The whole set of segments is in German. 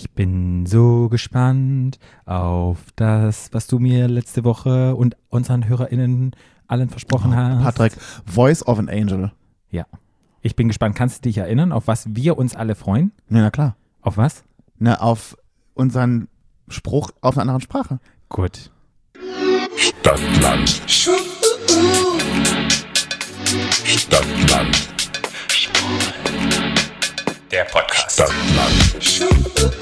Ich bin so gespannt auf das, was du mir letzte Woche und unseren HörerInnen allen versprochen hast. Patrick, Voice of an Angel. Ja. Ich bin gespannt. Kannst du dich erinnern, auf was wir uns alle freuen? Ja, na klar. Auf was? Na, auf unseren Spruch auf einer anderen Sprache. Gut. Stadtland. Stadtland. Der Podcast. Stadtland. Stadtland.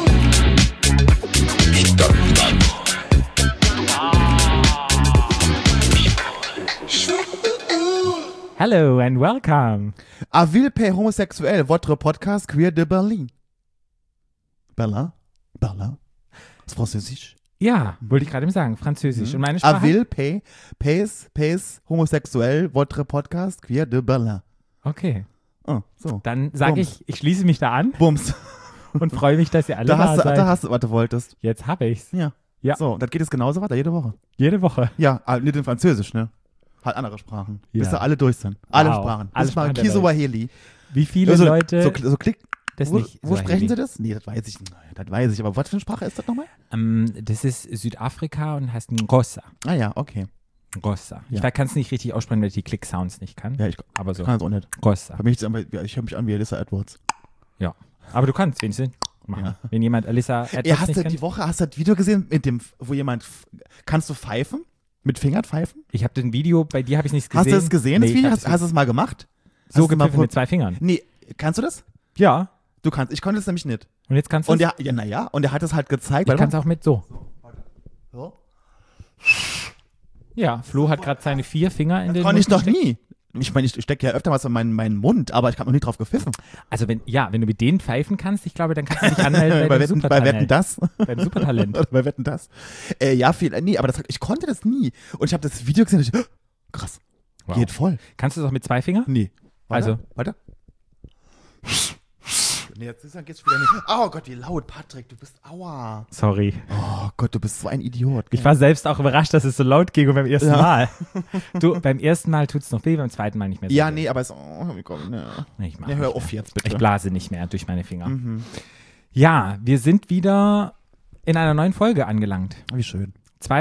Hello and welcome. A vil per homosexuel, votre podcast queer de Berlin. Berlin? Berlin? Das ist Französisch. Ja, wollte ich gerade eben sagen, Französisch. Und meine A Sprache? vil pes homosexuel, votre podcast queer de Berlin. Okay. Oh, so. Dann sage Bums. ich schließe mich da an Bums. und freue mich, dass ihr alle Da da hast, seid. da hast du, was du wolltest. Jetzt habe ich's. Ja. Ja. So, das geht jetzt genauso weiter, jede Woche. Jede Woche. Ja, nicht in Französisch, ne? Halt andere Sprachen. Ja. Bis da alle durch sind. Alle Wow. Sprachen. Alle Bis mal Sprachen der Kiswahili. Wie viele Also, Leute... So klick. das Wo, nicht wo sprechen Swahili. sie das? Nee, das weiß ich nicht. Das weiß ich. Aber was für eine Sprache ist das nochmal? Das ist Südafrika und heißt Ngossa. Ah ja, okay. Ngossa. Ja. Ich kann es nicht richtig aussprechen, weil ich die Click-Sounds nicht kann. Ja, ich Aber so. kann das auch nicht. Ngossa. Bei mir ich höre mich an wie Alyssa Edwards. Ja. Aber du kannst wenigstens machen. Ja. Wenn jemand Alyssa Edwards Hast nicht du kennt. die Woche, hast du das Video gesehen, mit dem, wo jemand, kannst du pfeifen? Mit Fingern pfeifen? Ich habe den Video, bei dir habe ich nichts gesehen. Hast du das gesehen, das Nee, Video? ich hab's Hast du es mal gemacht? so Hast du mal gepfiffen mit 2 Fingern. Nee, kannst du das? Ja. Du kannst, ich konnte es nämlich nicht. Und jetzt kannst du Und es. und er hat es halt gezeigt. Ich kann es auch mit so. So. Ja, Flo hat gerade seine 4 Finger in den Konnte ich Mund noch nie. Ich meine, ich stecke ja öfter was in meinen Mund, aber ich habe noch nie drauf gepfiffen. Also wenn du mit denen pfeifen kannst, ich glaube, dann kannst du dich anmelden bei dem Wetten Supertalent. das? Beim Supertalent. Oder bei Wetten das? Ja, nee, aber ich konnte das nie. Und ich habe das Video gesehen und ich, krass, Wow. geht voll. Kannst du es auch mit 2 Fingern? Nee. Also- Weiter. Nee, jetzt geht's wieder nicht. Oh Gott, wie laut, Patrick, du bist, aua. Sorry. Oh Gott, du bist so ein Idiot. Ich war selbst auch überrascht, dass es so laut ging und beim ersten Ja. Mal. Du, beim ersten Mal tut's noch weh, beim zweiten Mal nicht mehr so Ja, weh. nee, aber es, komm, ne. Nee, ich mach Nee, nicht hör mehr. auf jetzt, bitte. Ich blase nicht mehr durch meine Finger. Mhm. Ja, wir sind wieder in einer neuen Folge angelangt. Wie schön.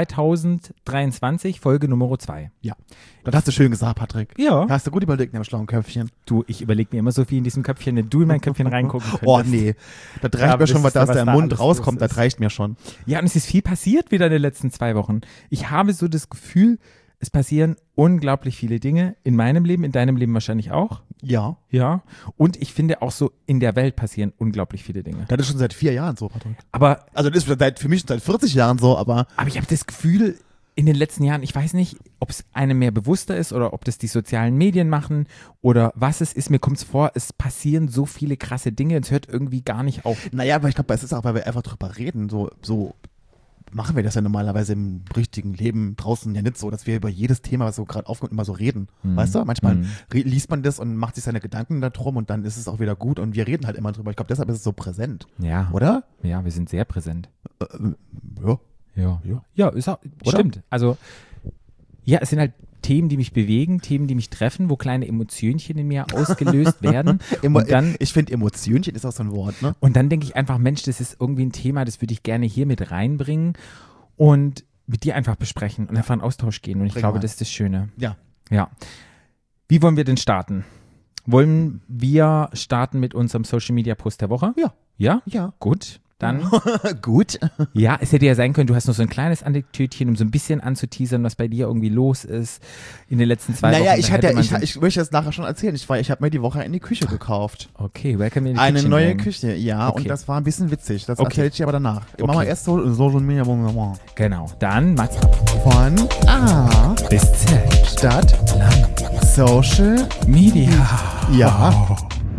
2023, Folge Nummer 2. Ja. Das hast du schön gesagt, Patrick. Ja. Hast du gut überlegt in dem schlauen Köpfchen. Du, ich überlege mir immer so viel in diesem Köpfchen, wenn du in mein Köpfchen reingucken könntest. Oh, nee. Das reicht Ja, mir schon, was da aus was deinem da Mund alles rauskommt. los Das ist. reicht mir schon. Ja, und es ist viel passiert wieder in den letzten 2 Wochen. Ich habe so das Gefühl, es passieren unglaublich viele Dinge in meinem Leben, in deinem Leben wahrscheinlich auch. Ja. Ja. Und ich finde auch so, in der Welt passieren unglaublich viele Dinge. Das ist schon seit 4 Jahren so, Patrick. Aber Also das ist für mich seit 40 Jahren so, aber ich habe das Gefühl, in den letzten Jahren, ich weiß nicht, ob es einem mehr bewusster ist oder ob das die sozialen Medien machen oder was es ist. Mir kommt es vor, es passieren so viele krasse Dinge, es hört irgendwie gar nicht auf. naja, aber ich glaube, es ist auch, weil wir einfach drüber reden, so machen wir das ja normalerweise im richtigen Leben draußen ja nicht so, dass wir über jedes Thema, was so gerade aufkommt, immer so reden. Weißt du? Manchmal liest man das und macht sich seine Gedanken darum und dann ist es auch wieder gut und wir reden halt immer drüber. Ich glaube, deshalb ist es so präsent, Ja. oder? Ja, wir sind sehr präsent. Ja. Ja. Ja. Ja, ist auch, Oder? stimmt. Also, ja, es sind halt Themen, die mich bewegen, Themen, die mich treffen, wo kleine Emotionchen in mir ausgelöst werden. Und dann, Ich finde, Emotionchen ist auch so ein Wort, ne? und dann denke ich einfach, Mensch, das ist irgendwie ein Thema, das würde ich gerne hier mit reinbringen und mit dir einfach besprechen und einfach in Austausch gehen. Und ich Bring glaube, mal. das ist das Schöne. Ja. Ja. Wie wollen wir denn starten? Wollen wir starten mit unserem Social Media Post der Woche? Ja. Ja? Ja. Gut. Dann, Gut. ja, es hätte ja sein können, du hast noch so ein kleines Anekdötchen, um so ein bisschen anzuteasern, was bei dir irgendwie los ist in den letzten 2 Wochen. Naja, Dann ich möchte das nachher schon erzählen. Ich habe mir die Woche eine Küche gekauft. Okay, welcome in the Eine kitchen, neue gang. Küche, ja, Okay. und das war ein bisschen witzig. Das Okay. erzähle ich dir aber danach. Okay. Machen wir erst so Social Media Genau, dann Mats von A bis Z. Stadt Social. Media. Ja.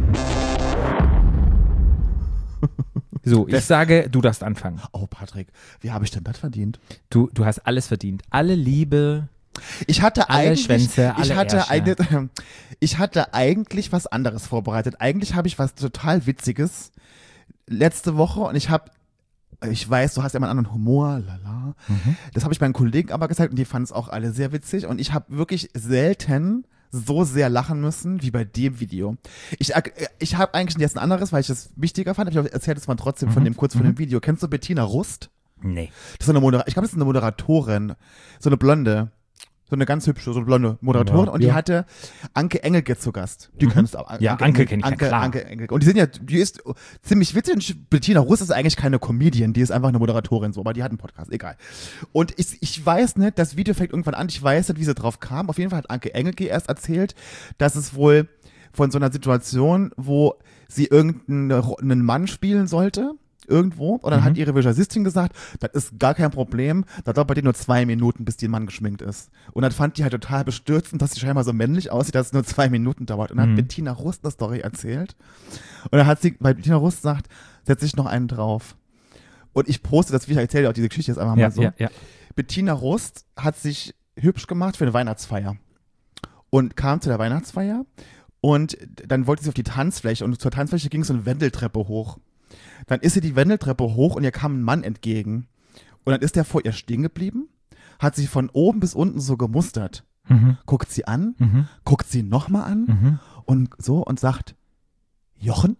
So, ich sage, du darfst anfangen. Oh, Patrick, wie habe ich denn das verdient? Du hast alles verdient. Alle Liebe. Ich hatte Alle eigentlich, Schwänze, alle ich hatte eigentlich was anderes vorbereitet. Eigentlich habe ich was total Witziges letzte Woche und ich weiß, du hast ja immer einen anderen Humor, lala. Das habe ich meinen Kollegen aber gesagt und die fanden es auch alle sehr witzig und ich habe wirklich selten so sehr lachen müssen wie bei dem Video. Ich habe eigentlich jetzt ein anderes, weil ich das wichtiger fand, aber ich erzähle das mal trotzdem von dem Video. Kennst du Bettina Rust? Nee. Das ist ich glaube, das ist eine Moderatorin, so eine Blonde. So eine ganz hübsche, so eine blonde Moderatorin. Ja, und die hatte Anke Engelke zu Gast. Die kennst du auch. Ja, Anke kenne ich, klar. Anke Engelke. Und die ist ziemlich witzig. Und Bettina Rust ist eigentlich keine Comedian. Die ist einfach eine Moderatorin so. Aber die hat einen Podcast. Egal. Und ich weiß nicht, das Video fängt irgendwann an. Ich weiß nicht, wie sie drauf kam. Auf jeden Fall hat Anke Engelke erst erzählt, dass es wohl von so einer Situation, wo sie irgendeinen Mann spielen sollte, irgendwo, und dann hat ihre Visagistin gesagt, das ist gar kein Problem, da dauert bei dir nur 2 Minuten, bis der Mann geschminkt ist. Und dann fand die halt total bestürzend, dass sie scheinbar so männlich aussieht, dass es nur 2 Minuten dauert. Und dann hat Bettina Rust eine Story erzählt. Und dann hat sie, weil Bettina Rust sagt, setz ich noch einen drauf. Und ich poste das, wie ich erzähle, auch diese Geschichte jetzt einfach mal so. Ja. Bettina Rust hat sich hübsch gemacht für eine Weihnachtsfeier. Und kam zu der Weihnachtsfeier und dann wollte sie auf die Tanzfläche und zur Tanzfläche ging so eine Wendeltreppe hoch. Dann ist sie die Wendeltreppe hoch und ihr kam ein Mann entgegen. Und dann ist der vor ihr stehen geblieben, hat sie von oben bis unten so gemustert. Guckt sie an, guckt sie nochmal an und so und sagt, Jochen?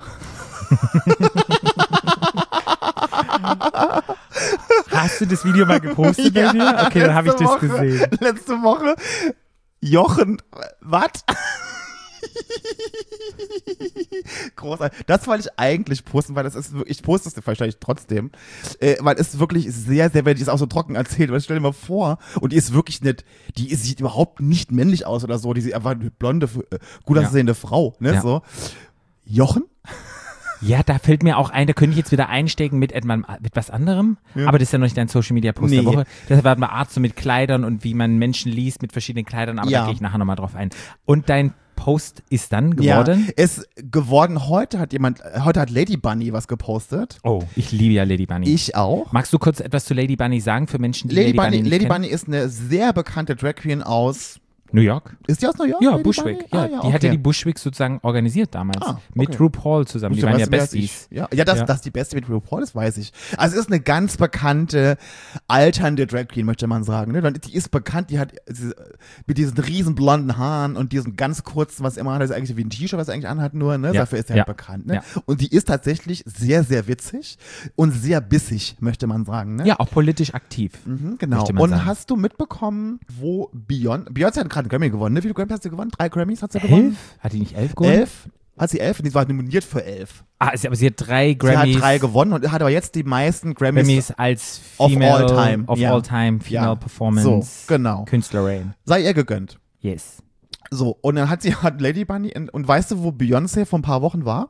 Hast du das Video mal gepostet bei dir? Okay, dann habe ich das gesehen. Letzte Woche. Jochen, was? Großartig. Das wollte ich eigentlich posten, weil das ist wirklich, ich poste es wahrscheinlich trotzdem, weil es wirklich sehr, sehr, wenn die es auch so trocken erzählt, weil stell dir mal vor, und die ist wirklich nicht, sieht überhaupt nicht männlich aus oder so, die sieht einfach eine blonde, gut aussehende Frau, ne, so. Jochen? Ja, da fällt mir auch ein, da könnte ich jetzt wieder einsteigen mit was anderem, aber das ist ja noch nicht dein Social Media Post der Woche. Das war mal Art so mit Kleidern und wie man Menschen liest mit verschiedenen Kleidern, aber da gehe ich nachher nochmal drauf ein. Und dein Post ist dann geworden? Ja, ist geworden. Heute hat Lady Bunny was gepostet. Oh, ich liebe ja Lady Bunny. Ich auch. Magst du kurz etwas zu Lady Bunny sagen für Menschen, die Lady Bunny nicht Lady kennen? Bunny ist eine sehr bekannte Drag Queen aus New York? Ist die aus New York? Ja, Lady Bushwick. Bunny? Ja, die hatte die Bushwick sozusagen organisiert damals. Mit RuPaul zusammen. Die waren ja Besties. Dass die Beste mit RuPaul ist, weiß ich. Also es ist eine ganz bekannte, alternde Drag Queen, möchte man sagen. Ne? Die ist bekannt, die hat mit diesen riesen blonden Haaren und diesen ganz kurzen, was immer hat, das ist eigentlich wie ein T-Shirt, was er eigentlich anhat, nur, ne? Dafür ist er halt bekannt. Ne? Ja. Und die ist tatsächlich sehr, sehr witzig und sehr bissig, möchte man sagen. Ne? Ja, auch politisch aktiv. Genau. Und sagen. Hast du mitbekommen, wo Beyoncé hat gerade einen Grammy gewonnen, ne? Wie viele Grammys hast du gewonnen? 3 Grammys hat sie gewonnen? Hat die nicht 11 gewonnen? 11? Hat sie 11? Und die war nominiert für 11. Aber sie hat 3 Grammys. Sie hat 3 gewonnen und hat aber jetzt die meisten Grammys als Female, of all time Female Performance so, genau. Künstlerin. Sei ihr gegönnt. Yes. So, und dann hat Lady Bunny, und weißt du, wo Beyoncé vor ein paar Wochen war?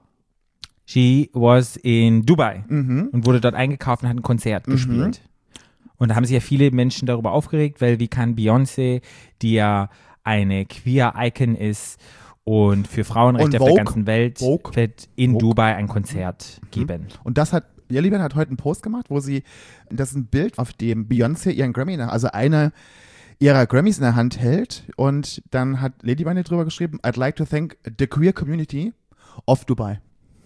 She was in Dubai und wurde dort eingekauft und hat ein Konzert gespielt. Und da haben sich ja viele Menschen darüber aufgeregt, weil wie kann Beyoncé, die ja eine Queer-Icon ist und für Frauenrechte auf der ganzen Welt, in Dubai ein Konzert geben. Und das hat, Lady Bunny hat heute einen Post gemacht, das ist ein Bild, auf dem Beyoncé ihren Grammy, also eine ihrer Grammys in der Hand hält, und dann hat Lady Bunny drüber geschrieben, I'd like to thank the queer community of Dubai.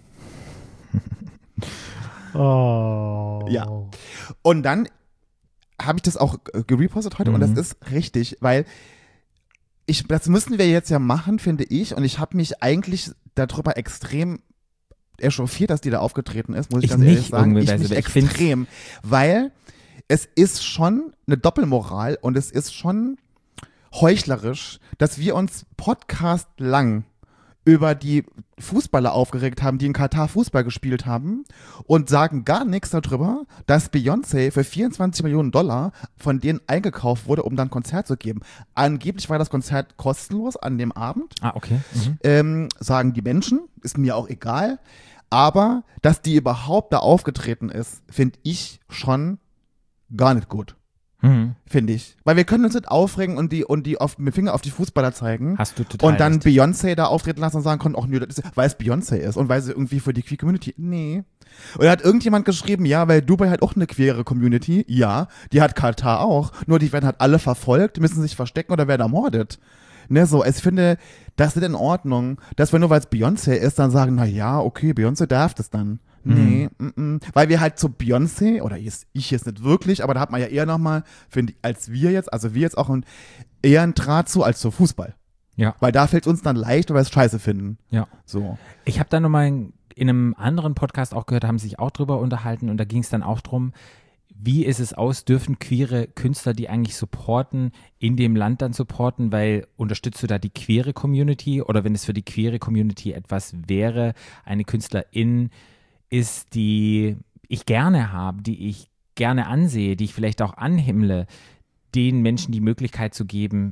Oh. Ja. Und dann habe ich das auch gerepostet heute und das ist richtig, weil das müssen wir jetzt ja machen, finde ich, und ich habe mich eigentlich darüber extrem echauffiert, dass die da aufgetreten ist, muss ich ganz ehrlich sagen. Ich mich extrem, weil es ist schon eine Doppelmoral und es ist schon heuchlerisch, dass wir uns Podcast lang über die Fußballer aufgeregt haben, die in Katar Fußball gespielt haben, und sagen gar nichts darüber, dass Beyoncé für $24 Millionen von denen eingekauft wurde, um dann ein Konzert zu geben. Angeblich war das Konzert kostenlos an dem Abend. Okay. Sagen die Menschen, ist mir auch egal. Aber, dass die überhaupt da aufgetreten ist, finde ich schon gar nicht gut. Finde ich. Weil wir können uns nicht aufregen und die mit Finger auf die Fußballer zeigen. Hast du total und dann recht. Beyoncé da auftreten lassen und sagen können, nö, das ist, weil es Beyoncé ist und weil sie irgendwie für die Queer Community, nee. Und da hat irgendjemand geschrieben, ja, weil Dubai hat auch eine queere Community, ja, die hat Katar auch, nur die werden halt alle verfolgt, müssen sich verstecken oder werden ermordet. Ne, so, ich finde, das ist in Ordnung, dass wir nur, weil es Beyoncé ist, dann sagen, na ja, okay, Beyoncé darf das dann. Nee, weil wir halt zu Beyoncé, oder ich jetzt nicht wirklich, aber da hat man ja eher nochmal, finde ich, wir jetzt auch eher einen Draht zu, als zu Fußball. Ja. Weil da fällt es uns dann leicht, weil wir es scheiße finden. Ja. So. Ich habe da nochmal in einem anderen Podcast auch gehört, haben sich auch drüber unterhalten und da ging es dann auch drum, wie ist es aus, dürfen queere Künstler, die eigentlich supporten, in dem Land dann supporten, weil unterstützt du da die queere Community oder wenn es für die queere Community etwas wäre, eine Künstlerin ist, die ich gerne habe, die ich gerne ansehe, die ich vielleicht auch anhimmle, den Menschen die Möglichkeit zu geben,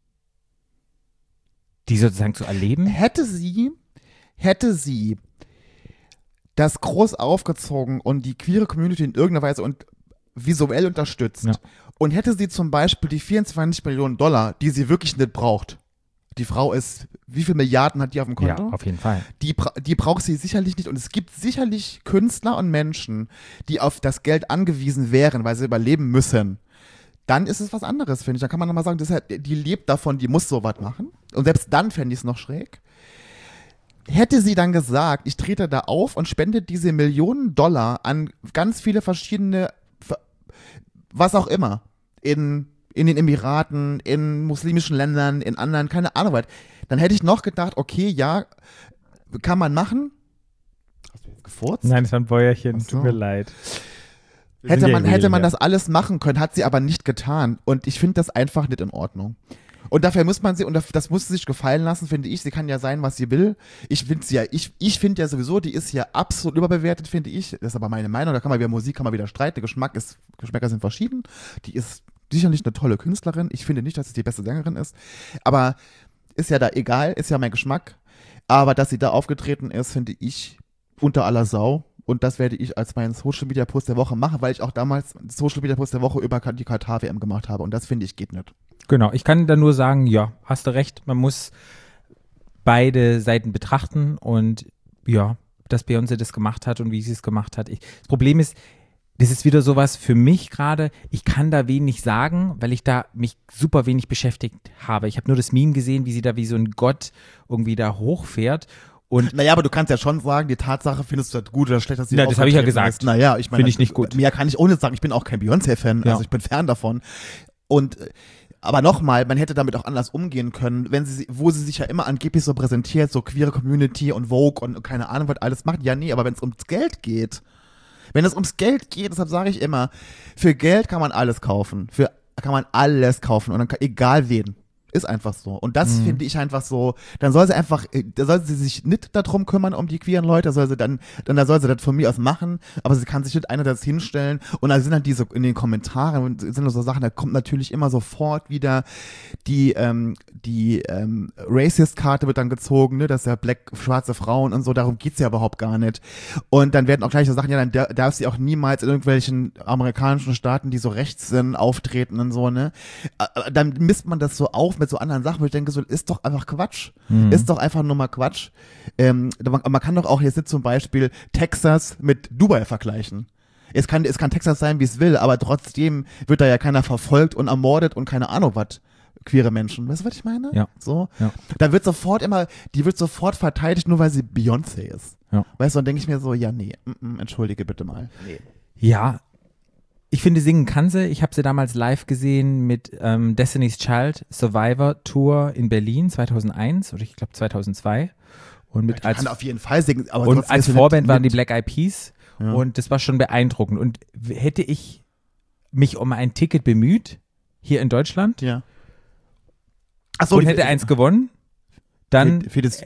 die sozusagen zu erleben? Hätte sie das groß aufgezogen und die queere Community in irgendeiner Weise und visuell unterstützt Ja. und hätte sie zum Beispiel die 24 Millionen $, die sie wirklich nicht braucht. Die Frau ist, wie viele Milliarden hat die auf dem Konto? Ja, auf jeden Fall. Die braucht sie sicherlich nicht und es gibt sicherlich Künstler und Menschen, die auf das Geld angewiesen wären, weil sie überleben müssen. Dann ist es was anderes, finde ich. Da kann man nochmal sagen, das ist halt, die lebt davon, die muss sowas machen. Und selbst dann fände ich es noch schräg. Hätte sie dann gesagt, ich trete da auf und spende diese Millionen $, an ganz viele verschiedene, was auch immer, in den Emiraten, in muslimischen Ländern, in anderen, keine Ahnung was, dann hätte ich noch gedacht, okay, ja, kann man machen. Hast du jetzt gefurzt? Nein, es war ein Bäuerchen, Ach so. tut mir leid. Hätte man das alles machen können, hat sie aber nicht getan. Und ich finde das einfach nicht in Ordnung. Und dafür muss man sie, und das muss sie sich gefallen lassen, finde ich. Sie kann ja sein, was sie will. Ich finde ja sowieso, die ist ja absolut überbewertet, finde ich. Das ist aber meine Meinung. Da kann man wieder Musik, kann man wieder streiten. Geschmäcker sind verschieden. Die ist sicherlich eine tolle Künstlerin. Ich finde nicht, dass sie die beste Sängerin ist. Aber ist ja da egal, ist ja mein Geschmack. Aber dass sie da aufgetreten ist, finde ich unter aller Sau. Und das werde ich als meinen Social Media Post der Woche machen, weil ich auch damals Social Media Post der Woche über die Katar-WM gemacht habe. Und das finde ich geht nicht. Genau, ich kann da nur sagen, ja, hast du recht, man muss beide Seiten betrachten und ja, dass Beyoncé das gemacht hat und wie sie es gemacht hat. Das Problem ist, das ist wieder sowas für mich gerade, ich kann da wenig sagen, weil ich da mich super wenig beschäftigt habe. Ich habe nur das Meme gesehen, wie sie da wie so ein Gott irgendwie da hochfährt. Und Naja, aber du kannst ja schon sagen, die Tatsache findest du das gut oder schlecht, dass sie Ja, das habe ich ja aufgetreten gesagt. ist. Naja, ich meine, Finde ich nicht gut. Mehr kann ich ohne sagen, ich bin auch kein Beyoncé-Fan, Ja. also ich bin fern davon. Und aber nochmal, man hätte damit auch anders umgehen können, wo sie sich ja immer angeblich so präsentiert, so queere Community und Vogue und keine Ahnung, was alles macht. Ja, nee, aber wenn es ums Geld geht, deshalb sage ich immer, für Geld kann man alles kaufen. Kann man alles kaufen und dann egal wen. Ist einfach so. Und das finde ich einfach so, da soll sie sich nicht darum kümmern, um die queeren Leute, da soll sie das von mir aus machen, aber sie kann sich nicht einerseits hinstellen und da sind dann diese, in den Kommentaren sind so Sachen, da kommt natürlich immer sofort wieder die Racist-Karte wird dann gezogen, ne, dass ja schwarze Frauen und so, darum geht's ja überhaupt gar nicht. Und dann werden auch gleich so Sachen, ja, dann darf sie auch niemals in irgendwelchen amerikanischen Staaten, die so rechts sind, auftreten und so, ne. Dann misst man das so auf mit so anderen Sachen, wo ich denke, so, ist doch einfach Quatsch. Ist doch einfach nur mal Quatsch. Man kann doch auch jetzt nicht zum Beispiel Texas mit Dubai vergleichen. Es kann Texas sein, wie es will, aber trotzdem wird da ja keiner verfolgt und ermordet und keine Ahnung was. Queere Menschen. Weißt du, was ich meine? Ja. So. Ja. Da wird die wird sofort verteidigt, nur weil sie Beyoncé ist. Ja. Weißt du, dann denke ich mir so, ja, nee, entschuldige bitte mal. Nee. ja, ich finde, singen kann sie. Ich habe sie damals live gesehen mit Destiny's Child Survivor Tour in Berlin 2001 oder ich glaube 2002. Und mit Ich kann auf jeden Fall singen, aber und trotzdem als ist sie Vorband nicht waren die mit. Black Eyed Peas Ja. und das war schon beeindruckend. Und hätte ich mich um ein Ticket bemüht, hier in Deutschland, Ja. Achso, und hätte eins gewonnen, dann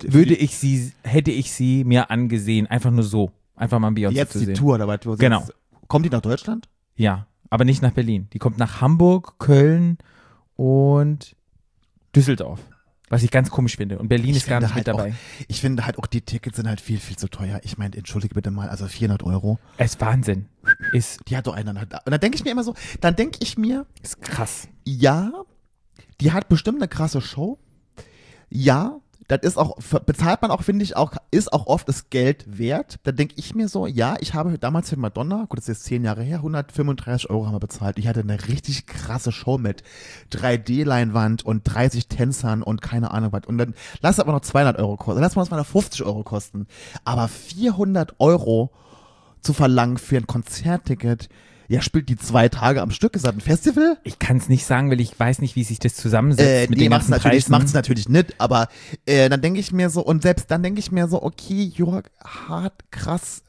hätte ich sie mir angesehen, einfach nur so. Einfach mal Beyoncé jetzt zu die sehen. Tour, oder was? Genau. Kommt die nach Deutschland? Ja, aber nicht nach Berlin. Die kommt nach Hamburg, Köln und Düsseldorf. Was ich ganz komisch finde. Und Berlin ist gar nicht mit dabei. Ich finde halt auch, die Tickets sind halt viel, viel zu teuer. Ich meine, entschuldige bitte mal, also 400 €. Es ist Wahnsinn. Die hat doch einer. Und dann denke ich mir immer so, Ist krass. ja, die hat bestimmt eine krasse Show. Ja, das ist auch, bezahlt man auch, finde ich, auch, ist auch oft das Geld wert. Da denke ich mir so, ja, ich habe damals für Madonna, gut, das ist jetzt 10 Jahre her, 135 € haben wir bezahlt. Ich hatte eine richtig krasse Show mit 3D-Leinwand und 30 Tänzern und keine Ahnung was. Und dann lass es aber noch 200 € kosten. Lass mal das mal 50 € kosten. Aber 400 € zu verlangen für ein Konzertticket, Ja, spielt die 2 Tage am Stück? Ist das ein Festival? Ich kann es nicht sagen, weil ich weiß nicht, wie sich das zusammensetzt mit den macht's ganzen Preisen. Macht's natürlich nicht, aber dann denke ich mir so, und selbst dann denke ich mir so, okay, Jörg, hart, krass.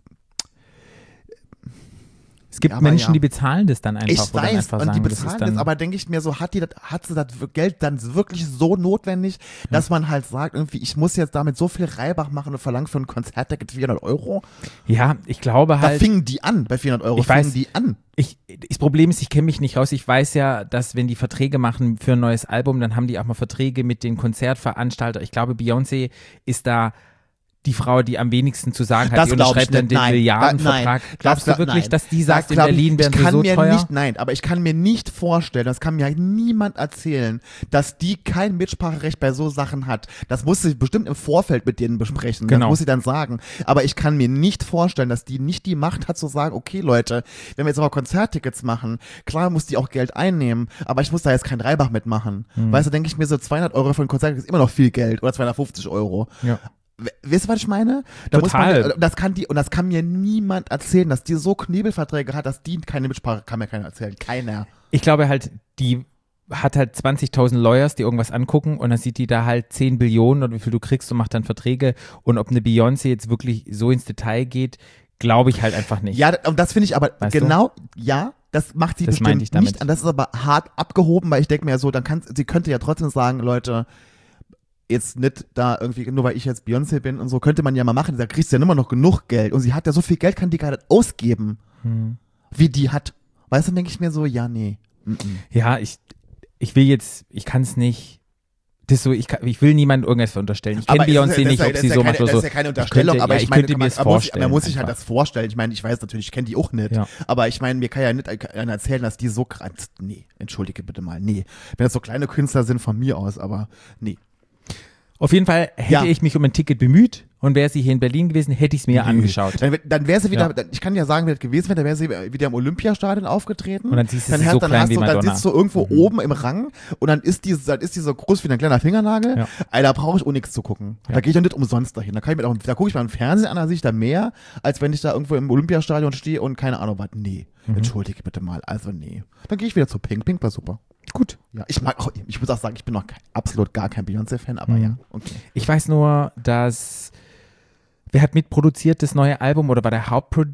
Es gibt Aber Menschen, ja. die bezahlen das dann einfach. Ich oder weiß, einfach und sagen, die das ist bezahlen dann, das, aber denke ich mir so, hat sie das Geld dann wirklich so notwendig, dass man halt sagt, irgendwie, ich muss jetzt damit so viel Reibach machen und verlangt für ein Konzertticket 400 Euro? Ja, ich glaube Da halt. fingen die an, bei 400 Euro Ich weiß. fingen die an. Das Problem ist, ich kenne mich nicht raus. Ich weiß ja, dass wenn die Verträge machen für ein neues Album, dann haben die auch mal Verträge mit den Konzertveranstaltern. Ich glaube, Beyoncé ist da die Frau, die am wenigsten zu sagen hat. Das Die glaub ich unterschreibt dann nicht. den Nein. Milliardenvertrag. Nein. Glaubst du wirklich, Nein. dass die sagt, in glaub ich- Berlin wären ich sie kann so mir teuer? Nein, aber ich kann mir nicht vorstellen, das kann mir halt niemand erzählen, dass die kein Mitspracherecht bei so Sachen hat. Das muss sie bestimmt im Vorfeld mit denen besprechen. Genau. Das muss sie dann sagen. Aber ich kann mir nicht vorstellen, dass die nicht die Macht hat zu sagen, okay Leute, wenn wir jetzt aber Konzerttickets machen, klar muss die auch Geld einnehmen, aber ich muss da jetzt kein Reibach mitmachen. Weißt du, denke ich mir so, 200 Euro für ein Konzert ist immer noch viel Geld oder 250 Euro. Ja. Wisst ihr, was ich meine? Da Total. Muss man, das kann mir niemand erzählen, dass die so Knebelverträge hat, dass die keine Mitsprache, kann mir keiner erzählen. Keiner. Ich glaube halt, die hat halt 20.000 Lawyers, die irgendwas angucken und dann sieht die da halt 10 Billionen oder wie viel du kriegst und macht dann Verträge. Und ob eine Beyoncé jetzt wirklich so ins Detail geht, glaube ich halt einfach nicht. Ja, und das finde ich aber Weißt genau, ja, das macht sie Das meinte bestimmt ich damit. nicht. Und das ist aber hart abgehoben, weil ich denke mir so, sie könnte ja trotzdem sagen, Leute, jetzt nicht da irgendwie, nur weil ich jetzt Beyoncé bin und so, könnte man ja mal machen, da kriegst du ja immer noch genug Geld. Und sie hat ja so viel Geld, kann die gar nicht ausgeben, wie die hat. Weißt du, dann denke ich mir so, ja, nee. Ja, ich kann es nicht. Das ist so, ich will niemandem irgendwas unterstellen. Ich kenne Beyoncé nicht, ob sie so macht oder so. Das ist ja keine Unterstellung, aber ich meine, könnte mir es man vorstellen. muss sich halt einfach. das vorstellen. Ich meine, ich weiß natürlich, ich kenne die auch nicht. Ja. Aber ich meine, mir kann ja nicht einer erzählen, dass die so krass, nee, entschuldige bitte mal, nee. Wenn das so kleine Künstler sind von mir aus, aber nee. Auf jeden Fall hätte Ja. ich mich um ein Ticket bemüht und wäre sie hier in Berlin gewesen, hätte ich es mir angeschaut. Dann wäre sie wieder, Ja. ich kann ja sagen, wie das gewesen wäre, dann wäre sie wieder im Olympiastadion aufgetreten. Und dann siehst du sie hast- so klein wie dann Madonna. sitzt du irgendwo oben im Rang und dann ist die so groß wie ein kleiner Fingernagel. Ja. Alter, da brauche ich auch nichts zu gucken. Ja. Da gehe ich ja nicht umsonst dahin. Da gucke ich mal im Fernsehen an, da sehe ich da mehr, als wenn ich da irgendwo im Olympiastadion stehe und keine Ahnung was. Nee, entschuldige bitte mal. Also nee. Dann gehe ich wieder zu Pink. Pink war super. Gut. Ja, ich muss auch sagen, ich bin noch absolut gar kein Beyoncé-Fan, aber ja, okay. Ich weiß nur, dass wer hat mitproduziert das neue Album oder war der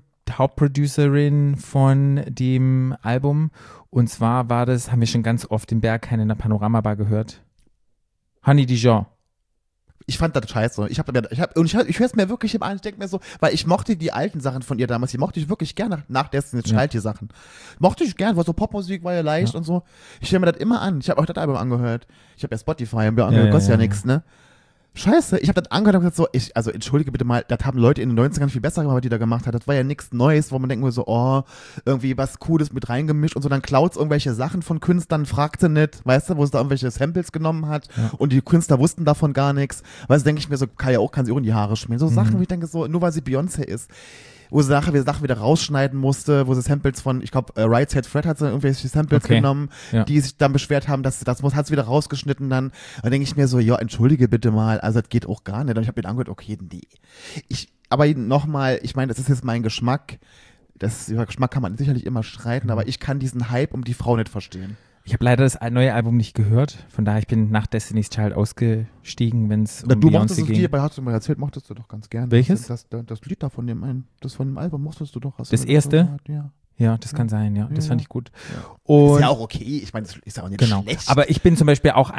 Hauptproducerin von dem Album? Und zwar war das, haben wir schon ganz oft im Berghain in der Panoramabar gehört. Honey Dijon. Ich fand das scheiße. Ich höre es mir wirklich an. Ich denke mir so, weil ich mochte die alten Sachen von ihr damals, die mochte ich wirklich gerne nach Destiny's Child, die Sachen. Mochte ich gern, weil so Popmusik war ja leicht und so. Ich höre mir das immer an. Ich habe auch das Album angehört. Ich habe ja Spotify, kostet ja nichts, ne? Scheiße, ich habe das angehört und gesagt so, also entschuldige bitte mal, das haben Leute in den 90ern viel besser gemacht, was die da gemacht hat. Das war ja nichts Neues, wo man denkt nur so, oh, irgendwie was Cooles mit reingemischt und so, dann klaut irgendwelche Sachen von Künstlern, fragte nicht, weißt du, wo es da irgendwelche Samples genommen hat und die Künstler wussten davon gar nichts. Weißt du, denke ich mir so, kann sie auch in die Haare schmieren. So Sachen, wo ich denke so, nur weil sie Beyoncé ist. Wo sie Sachen wieder rausschneiden musste, wo sie Samples von, ich glaube, Right Said Fred hat sie irgendwelche Samples genommen, die sich dann beschwert haben, hat sie wieder rausgeschnitten dann. Da denke ich mir so, ja, entschuldige bitte mal, also das geht auch gar nicht. Und ich habe mir angehört, okay, nee. Aber nochmal, ich meine, das ist jetzt mein Geschmack. Über Geschmack kann man sicherlich immer streiten, aber ich kann diesen Hype um die Frau nicht verstehen. Ich habe leider das neue Album nicht gehört, von daher ich bin nach Destiny's Child ausgestiegen, wenn es um Du mochtest Beyoncé das ging. Lied, hast du mal erzählt, mochtest du doch ganz gerne. Welches? Das Lied da von dem Album mochtest du doch. Hast Das du erste? gehört? Ja. Ja, das kann sein, ja. Das Ja. fand ich gut. Ist Und ja auch okay, ich meine, das ist ja auch nicht genau. schlecht. Aber ich bin zum Beispiel auch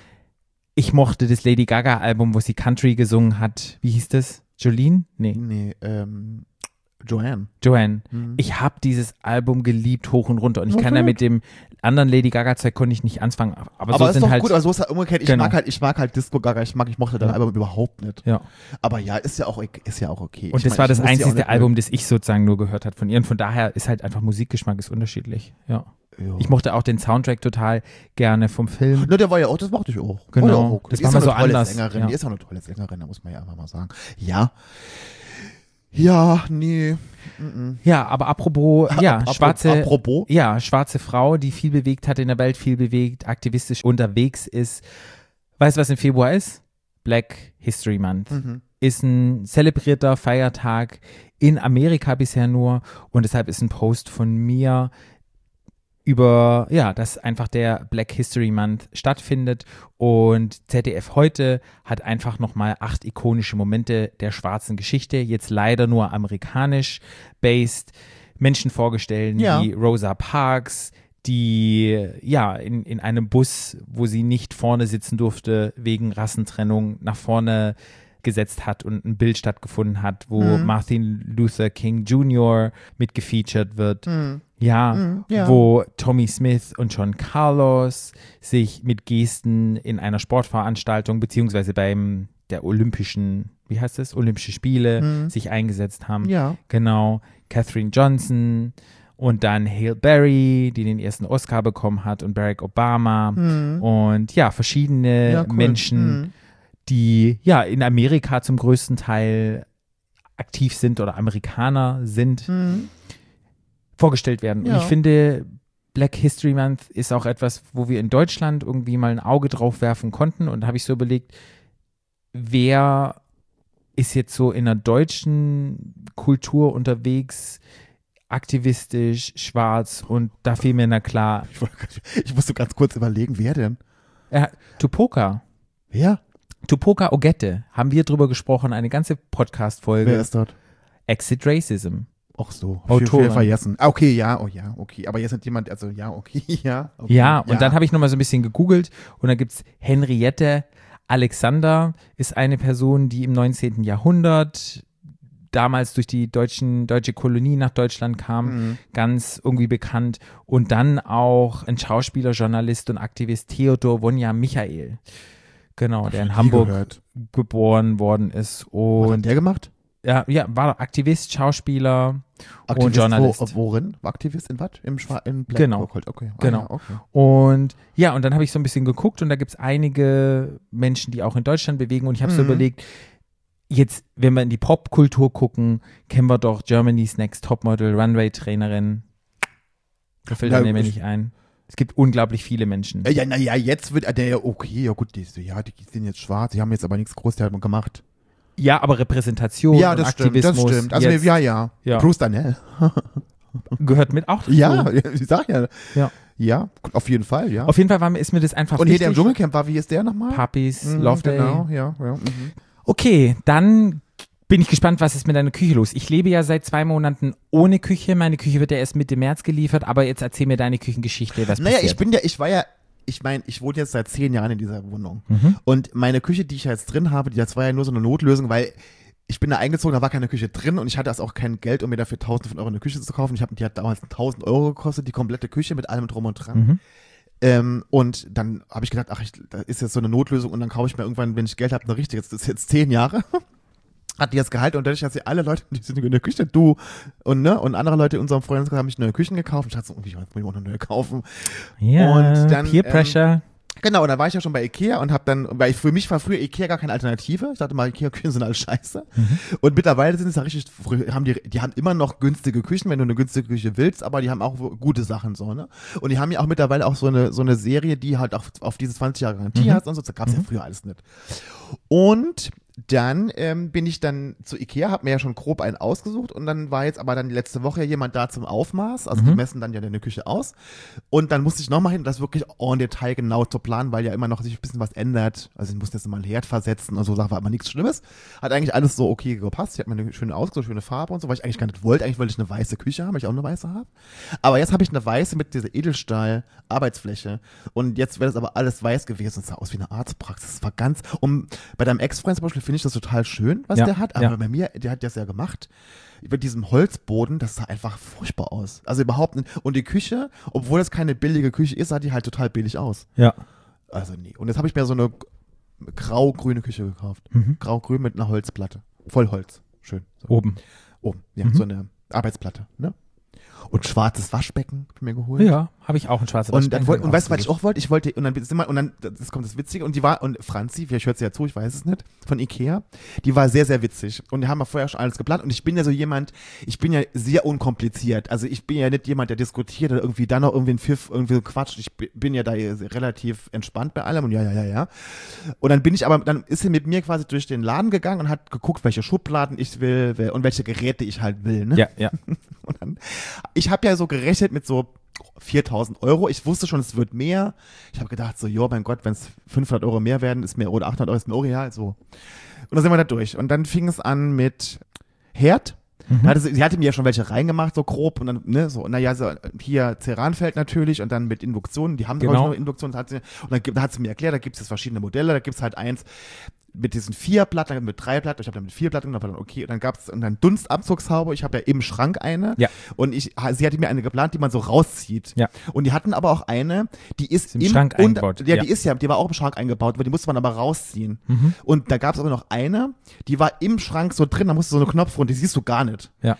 ich mochte das Lady Gaga Album, wo sie Country gesungen hat. Wie hieß das? Jolene? Nee. Joanne. Joanne. Mhm. Ich habe dieses Album geliebt, hoch und runter. Und ich kann da Okay. mit dem anderen Lady Gaga Zeug konnte ich nicht anfangen. Aber so ist sind doch halt, gut, aber so ist halt umgekehrt. Genau. Ich mag halt Disco Gaga, ich mochte dein Ja. Album überhaupt nicht. ja. Aber ja, ist ja auch okay. Und Ich das meine, war ich das muss die auch einzige nicht Album, das ich sozusagen nur gehört habe von ihr. Und von daher ist halt einfach Musikgeschmack ist unterschiedlich. Ja. Ja. Ich mochte auch den Soundtrack total gerne vom Film. Ne, der war ja auch, das mochte ich auch. Genau. War ja auch okay. Das Die war ist mal ja so eine tolle anders, Sängerin. ja. Die ist auch eine tolle Sängerin, da muss man ja einfach mal sagen. Ja. Ja, nee. Ja, aber apropos, Apropos. schwarze Frau, die viel bewegt hat in der Welt, viel bewegt, aktivistisch unterwegs ist. Weißt du, was im Februar ist? Black History Month. ist ein zelebrierter Feiertag in Amerika bisher nur und deshalb ist ein Post von mir über, ja, dass einfach der Black History Month stattfindet und ZDF heute hat einfach nochmal 8 ikonische Momente der schwarzen Geschichte, jetzt leider nur amerikanisch based, Menschen vorgestellt, wie Rosa Parks, die ja in einem Bus, wo sie nicht vorne sitzen durfte, wegen Rassentrennung nach vorne gesetzt hat und ein Bild stattgefunden hat, wo Martin Luther King Jr. mitgefeatured wird. Wo Tommy Smith und John Carlos sich mit Gesten in einer Sportveranstaltung beziehungsweise beim der Olympischen, wie heißt das, Olympische Spiele sich eingesetzt haben. Ja. Genau. Katherine Johnson und dann Halle Berry, die den ersten Oscar bekommen hat und Barack Obama und ja, verschiedene Menschen, die ja in Amerika zum größten Teil aktiv sind oder Amerikaner sind, vorgestellt werden. Und ich finde, Black History Month ist auch etwas, wo wir in Deutschland irgendwie mal ein Auge drauf werfen konnten. Und da habe ich so überlegt, wer ist jetzt so in der deutschen Kultur unterwegs, aktivistisch, schwarz und da fiel mir na klar. Ich musste ganz kurz überlegen, wer denn? Tupoka. Wer? Tupoka Ogette. Haben wir drüber gesprochen, eine ganze Podcast-Folge. Wer ist dort? Exit Racism. Ach so, Autorin. Vergessen. Okay, ja, okay. Aber jetzt hat jemand, also ja, okay, ja. Okay, ja, und dann habe ich nochmal so ein bisschen gegoogelt und da gibt es Henriette Alexander, ist eine Person, die im 19. Jahrhundert damals durch die deutsche Kolonie nach Deutschland kam, ganz irgendwie bekannt. Und dann auch ein Schauspieler, Journalist und Aktivist Theodor Wonja Michael. Genau, der in Hamburg geboren worden ist. Und was hat der gemacht? Ja, war Aktivist, Schauspieler Aktivist und Journalist. Worin? Aktivist in was? In Black Genau. Okay. Genau. Ja, okay. Und ja, und dann habe ich so ein bisschen geguckt und da gibt es einige Menschen, die auch in Deutschland bewegen und ich habe so überlegt, jetzt, wenn wir in die Popkultur gucken, kennen wir doch Germany's Next Topmodel, Runway-Trainerin. Da fällt mir nicht ein. Es gibt unglaublich viele Menschen. Ja, jetzt wird der, okay, ja gut, die sind jetzt schwarz, die haben jetzt aber nichts Großteil gemacht. Ja, aber Repräsentation und Aktivismus. Das stimmt. Also jetzt, ja. Bruce Danell. Gehört mit auch dazu. Ja, ich sag ja. Ja. Ja, auf jeden Fall, ja. Auf jeden Fall ist mir das einfach und wichtig. hier der im Dschungelcamp war, wie ist der nochmal? Puppies, Love Day. Genau, ja. Okay, dann bin ich gespannt, was ist mit deiner Küche los? Ich lebe ja seit 2 Monaten ohne Küche. Meine Küche wird ja erst Mitte März geliefert, aber jetzt erzähl mir deine Küchengeschichte, was passiert. Ich wohne jetzt seit 10 Jahren in dieser Wohnung. Und meine Küche, die ich jetzt drin habe, das war ja nur so eine Notlösung, weil ich bin da eingezogen, da war keine Küche drin und ich hatte auch kein Geld, um mir dafür 1.000 Euro eine Küche zu kaufen. Die hat damals 1.000 Euro gekostet, die komplette Küche mit allem drum und dran. Und dann habe ich gedacht, da ist jetzt so eine Notlösung und dann kaufe ich mir irgendwann, wenn ich Geld habe, eine richtige. Das ist jetzt 10 Jahre. Hat die das Gehalt und dadurch, dass sie alle Leute, die sind in der Küche, du und andere Leute in unserem Freundeskreis haben sich neue Küchen gekauft. Ich dachte so, ich muss mir auch eine neue kaufen. Ja, und dann, Peer Pressure. Genau, und dann war ich ja schon bei Ikea und weil für mich war früher Ikea gar keine Alternative. Ich dachte mal, Ikea-Küchen sind alles scheiße. Und mittlerweile sind es ja richtig, die haben immer noch günstige Küchen, wenn du eine günstige Küche willst, aber die haben auch gute Sachen so, ne? Und die haben ja auch mittlerweile auch so eine Serie, die halt auch auf diese 20 Jahre Garantie hat und so. Das gab es ja früher alles nicht. Und dann bin ich dann zu Ikea, habe mir ja schon grob einen ausgesucht und dann war jetzt aber dann letzte Woche jemand da zum Aufmaß, also die messen dann ja deine Küche aus und dann musste ich nochmal hin, das wirklich en Detail genau zu planen, weil ja immer noch sich ein bisschen was ändert, also ich musste jetzt mal einen Herd versetzen und so, war aber nichts Schlimmes, hat eigentlich alles so okay gepasst, ich habe mir eine schöne ausgesucht, schöne Farbe und so, was ich eigentlich gar nicht wollte, eigentlich wollte ich eine weiße Küche haben, weil ich auch eine weiße habe, aber jetzt habe ich eine weiße mit dieser Edelstahl-Arbeitsfläche und jetzt wäre das aber alles weiß gewesen, es sah aus wie eine Arztpraxis, es war ganz, bei deinem Ex-Freund zum Beispiel finde ich das total schön, was der hat, aber bei mir, der hat das ja gemacht, über diesem Holzboden, das sah einfach furchtbar aus. Also überhaupt nicht. Und die Küche, obwohl das keine billige Küche ist, sah die halt total billig aus. Ja. Also nee. Und jetzt habe ich mir so eine grau-grüne Küche gekauft. Grau-grün mit einer Holzplatte. Voll Holz. Schön. So. Oben, ja, so eine Arbeitsplatte, ne? Und schwarzes Waschbecken hab ich mir geholt. Ja, habe ich auch ein schwarzes Und, dann Waschbecken. und weißt du, was ich auch wollte? Ich wollte, und dann, das kommt das Witzige, und Franzi, vielleicht hört sie ja zu, ich weiß es nicht, von Ikea, die war sehr, sehr witzig. Und die haben wir vorher schon alles geplant. Und ich bin ja so jemand, ich bin ja sehr unkompliziert. Also ich bin ja nicht jemand, der diskutiert oder irgendwie dann noch irgendwie einen Pfiff, irgendwie so quatscht. Ich bin ja da relativ entspannt bei allem und ja. Und dann ist sie mit mir quasi durch den Laden gegangen und hat geguckt, welche Schubladen ich will und welche Geräte ich halt will. Ne? Ja. Und dann, ich habe ja so gerechnet mit so 4.000 Euro. Ich wusste schon, es wird mehr. Ich habe gedacht so, mein Gott, wenn es 500 Euro mehr werden, ist mir, oder 800 Euro ist mir auch real. So. Und dann sind wir da durch. Und dann fing es an mit Herd. Sie hatte mir ja schon welche reingemacht, so grob, und dann, ne, so, naja, so, hier Ceranfeld natürlich und dann mit Induktion, die haben Genau. noch Induktion, und dann hat sie mir erklärt, da gibt es verschiedene Modelle, da gibt es halt eins mit diesen 4 Platten, dann mit 3 Platten, ich habe dann mit 4 Platten, dann okay, und dann gab es dann Dunstabzugshaube, ich habe ja im Schrank eine, und sie hatte mir eine geplant, die man so rauszieht, und die hatten aber auch eine, die ist im Schrank eingebaut. Die war auch im Schrank eingebaut, aber die musste man aber rausziehen, und da gab es aber noch eine, die war im Schrank so drin, da musste so eine Knopf runter, die siehst du gar nicht. Ja.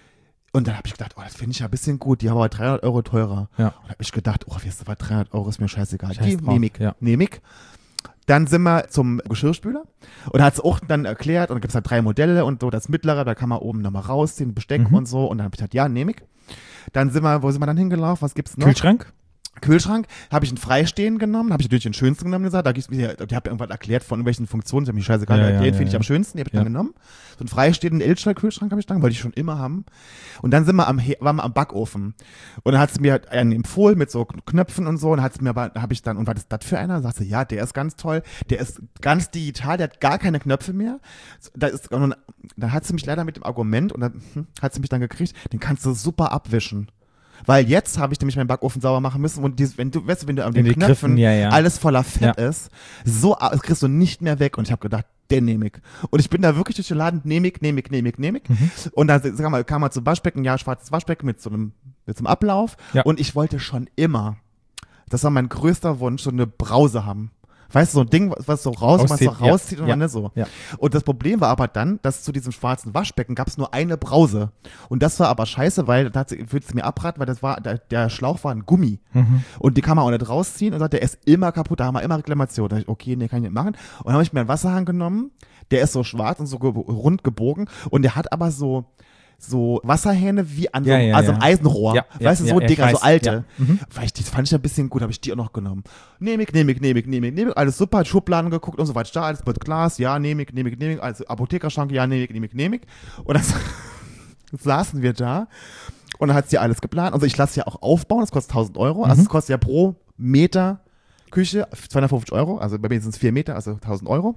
Und dann habe ich gedacht, das finde ich ja ein bisschen gut, die haben aber 300 Euro teurer. Ja. Und habe ich gedacht, weißt du was, 300 Euro ist mir scheißegal. Scheiß Die drauf, nehme ich. Dann sind wir zum Geschirrspüler und hat es auch dann erklärt und da gibt es halt 3 Modelle und so, das mittlere, da kann man oben nochmal rausziehen, Besteck und so, und dann habe ich gesagt, nehme ich. Dann wo sind wir dann hingelaufen, was gibt's noch? Kühlschrank, habe ich einen Freistehen genommen, habe ich natürlich den schönsten genommen gesagt, die habe irgendwas erklärt von irgendwelchen Funktionen, die haben mich scheißegal erklärt, finde ich am schönsten, die habe ich dann genommen. So einen freistehenden Elstall-Kühlschrank habe ich dann, wollte ich schon immer haben. Und dann waren wir am Backofen. Und dann hat sie mir einen empfohlen mit so Knöpfen und so, und was ist das für einer? Sagte sie, ja, der ist ganz toll, der ist ganz digital, der hat gar keine Knöpfe mehr. Dann hat sie mich leider mit dem Argument, und dann hat sie mich dann gekriegt, den kannst du super abwischen. Weil jetzt habe ich nämlich meinen Backofen sauber machen müssen und wenn du an den Knöpfen alles voller Fett ist, das kriegst du nicht mehr weg. Und ich habe gedacht, den nehme ich. Und ich bin da wirklich durch den Laden, nehme ich. Und dann kam man zum Waschbecken, schwarzes Waschbecken mit so einem Ablauf. Ja. Und ich wollte schon immer, das war mein größter Wunsch, so eine Brause haben. Weißt du, so ein Ding, was so rauszieht und man so. Ja. Und das Problem war aber dann, dass zu diesem schwarzen Waschbecken gab es nur eine Brause. Und das war aber scheiße, weil da würde es mir abraten, weil der Schlauch war ein Gummi. Und die kann man auch nicht rausziehen und sagt, der ist immer kaputt, da haben wir immer Reklamation. Da dachte ich, okay, nee, kann ich nicht machen. Und dann habe ich mir einen Wasserhahn genommen, der ist so schwarz und so rund gebogen und der hat aber so Wasserhähne wie an so einem Eisenrohr. Weißt du, so Dinger, so alte. Die fand ich ein bisschen gut, habe ich die auch noch genommen. Nehme ich. Alles super, Schubladen geguckt und so weiter. Alles mit Glas, nehme ich. Also Apothekerschrank, nehme ich. Und dann saßen wir da und dann hat sie alles geplant. Also ich lasse ja auch aufbauen, das kostet 1.000 Euro. Also es kostet ja pro Meter Küche 250 Euro. Also bei mir sind es 4 Meter, also 1.000 Euro.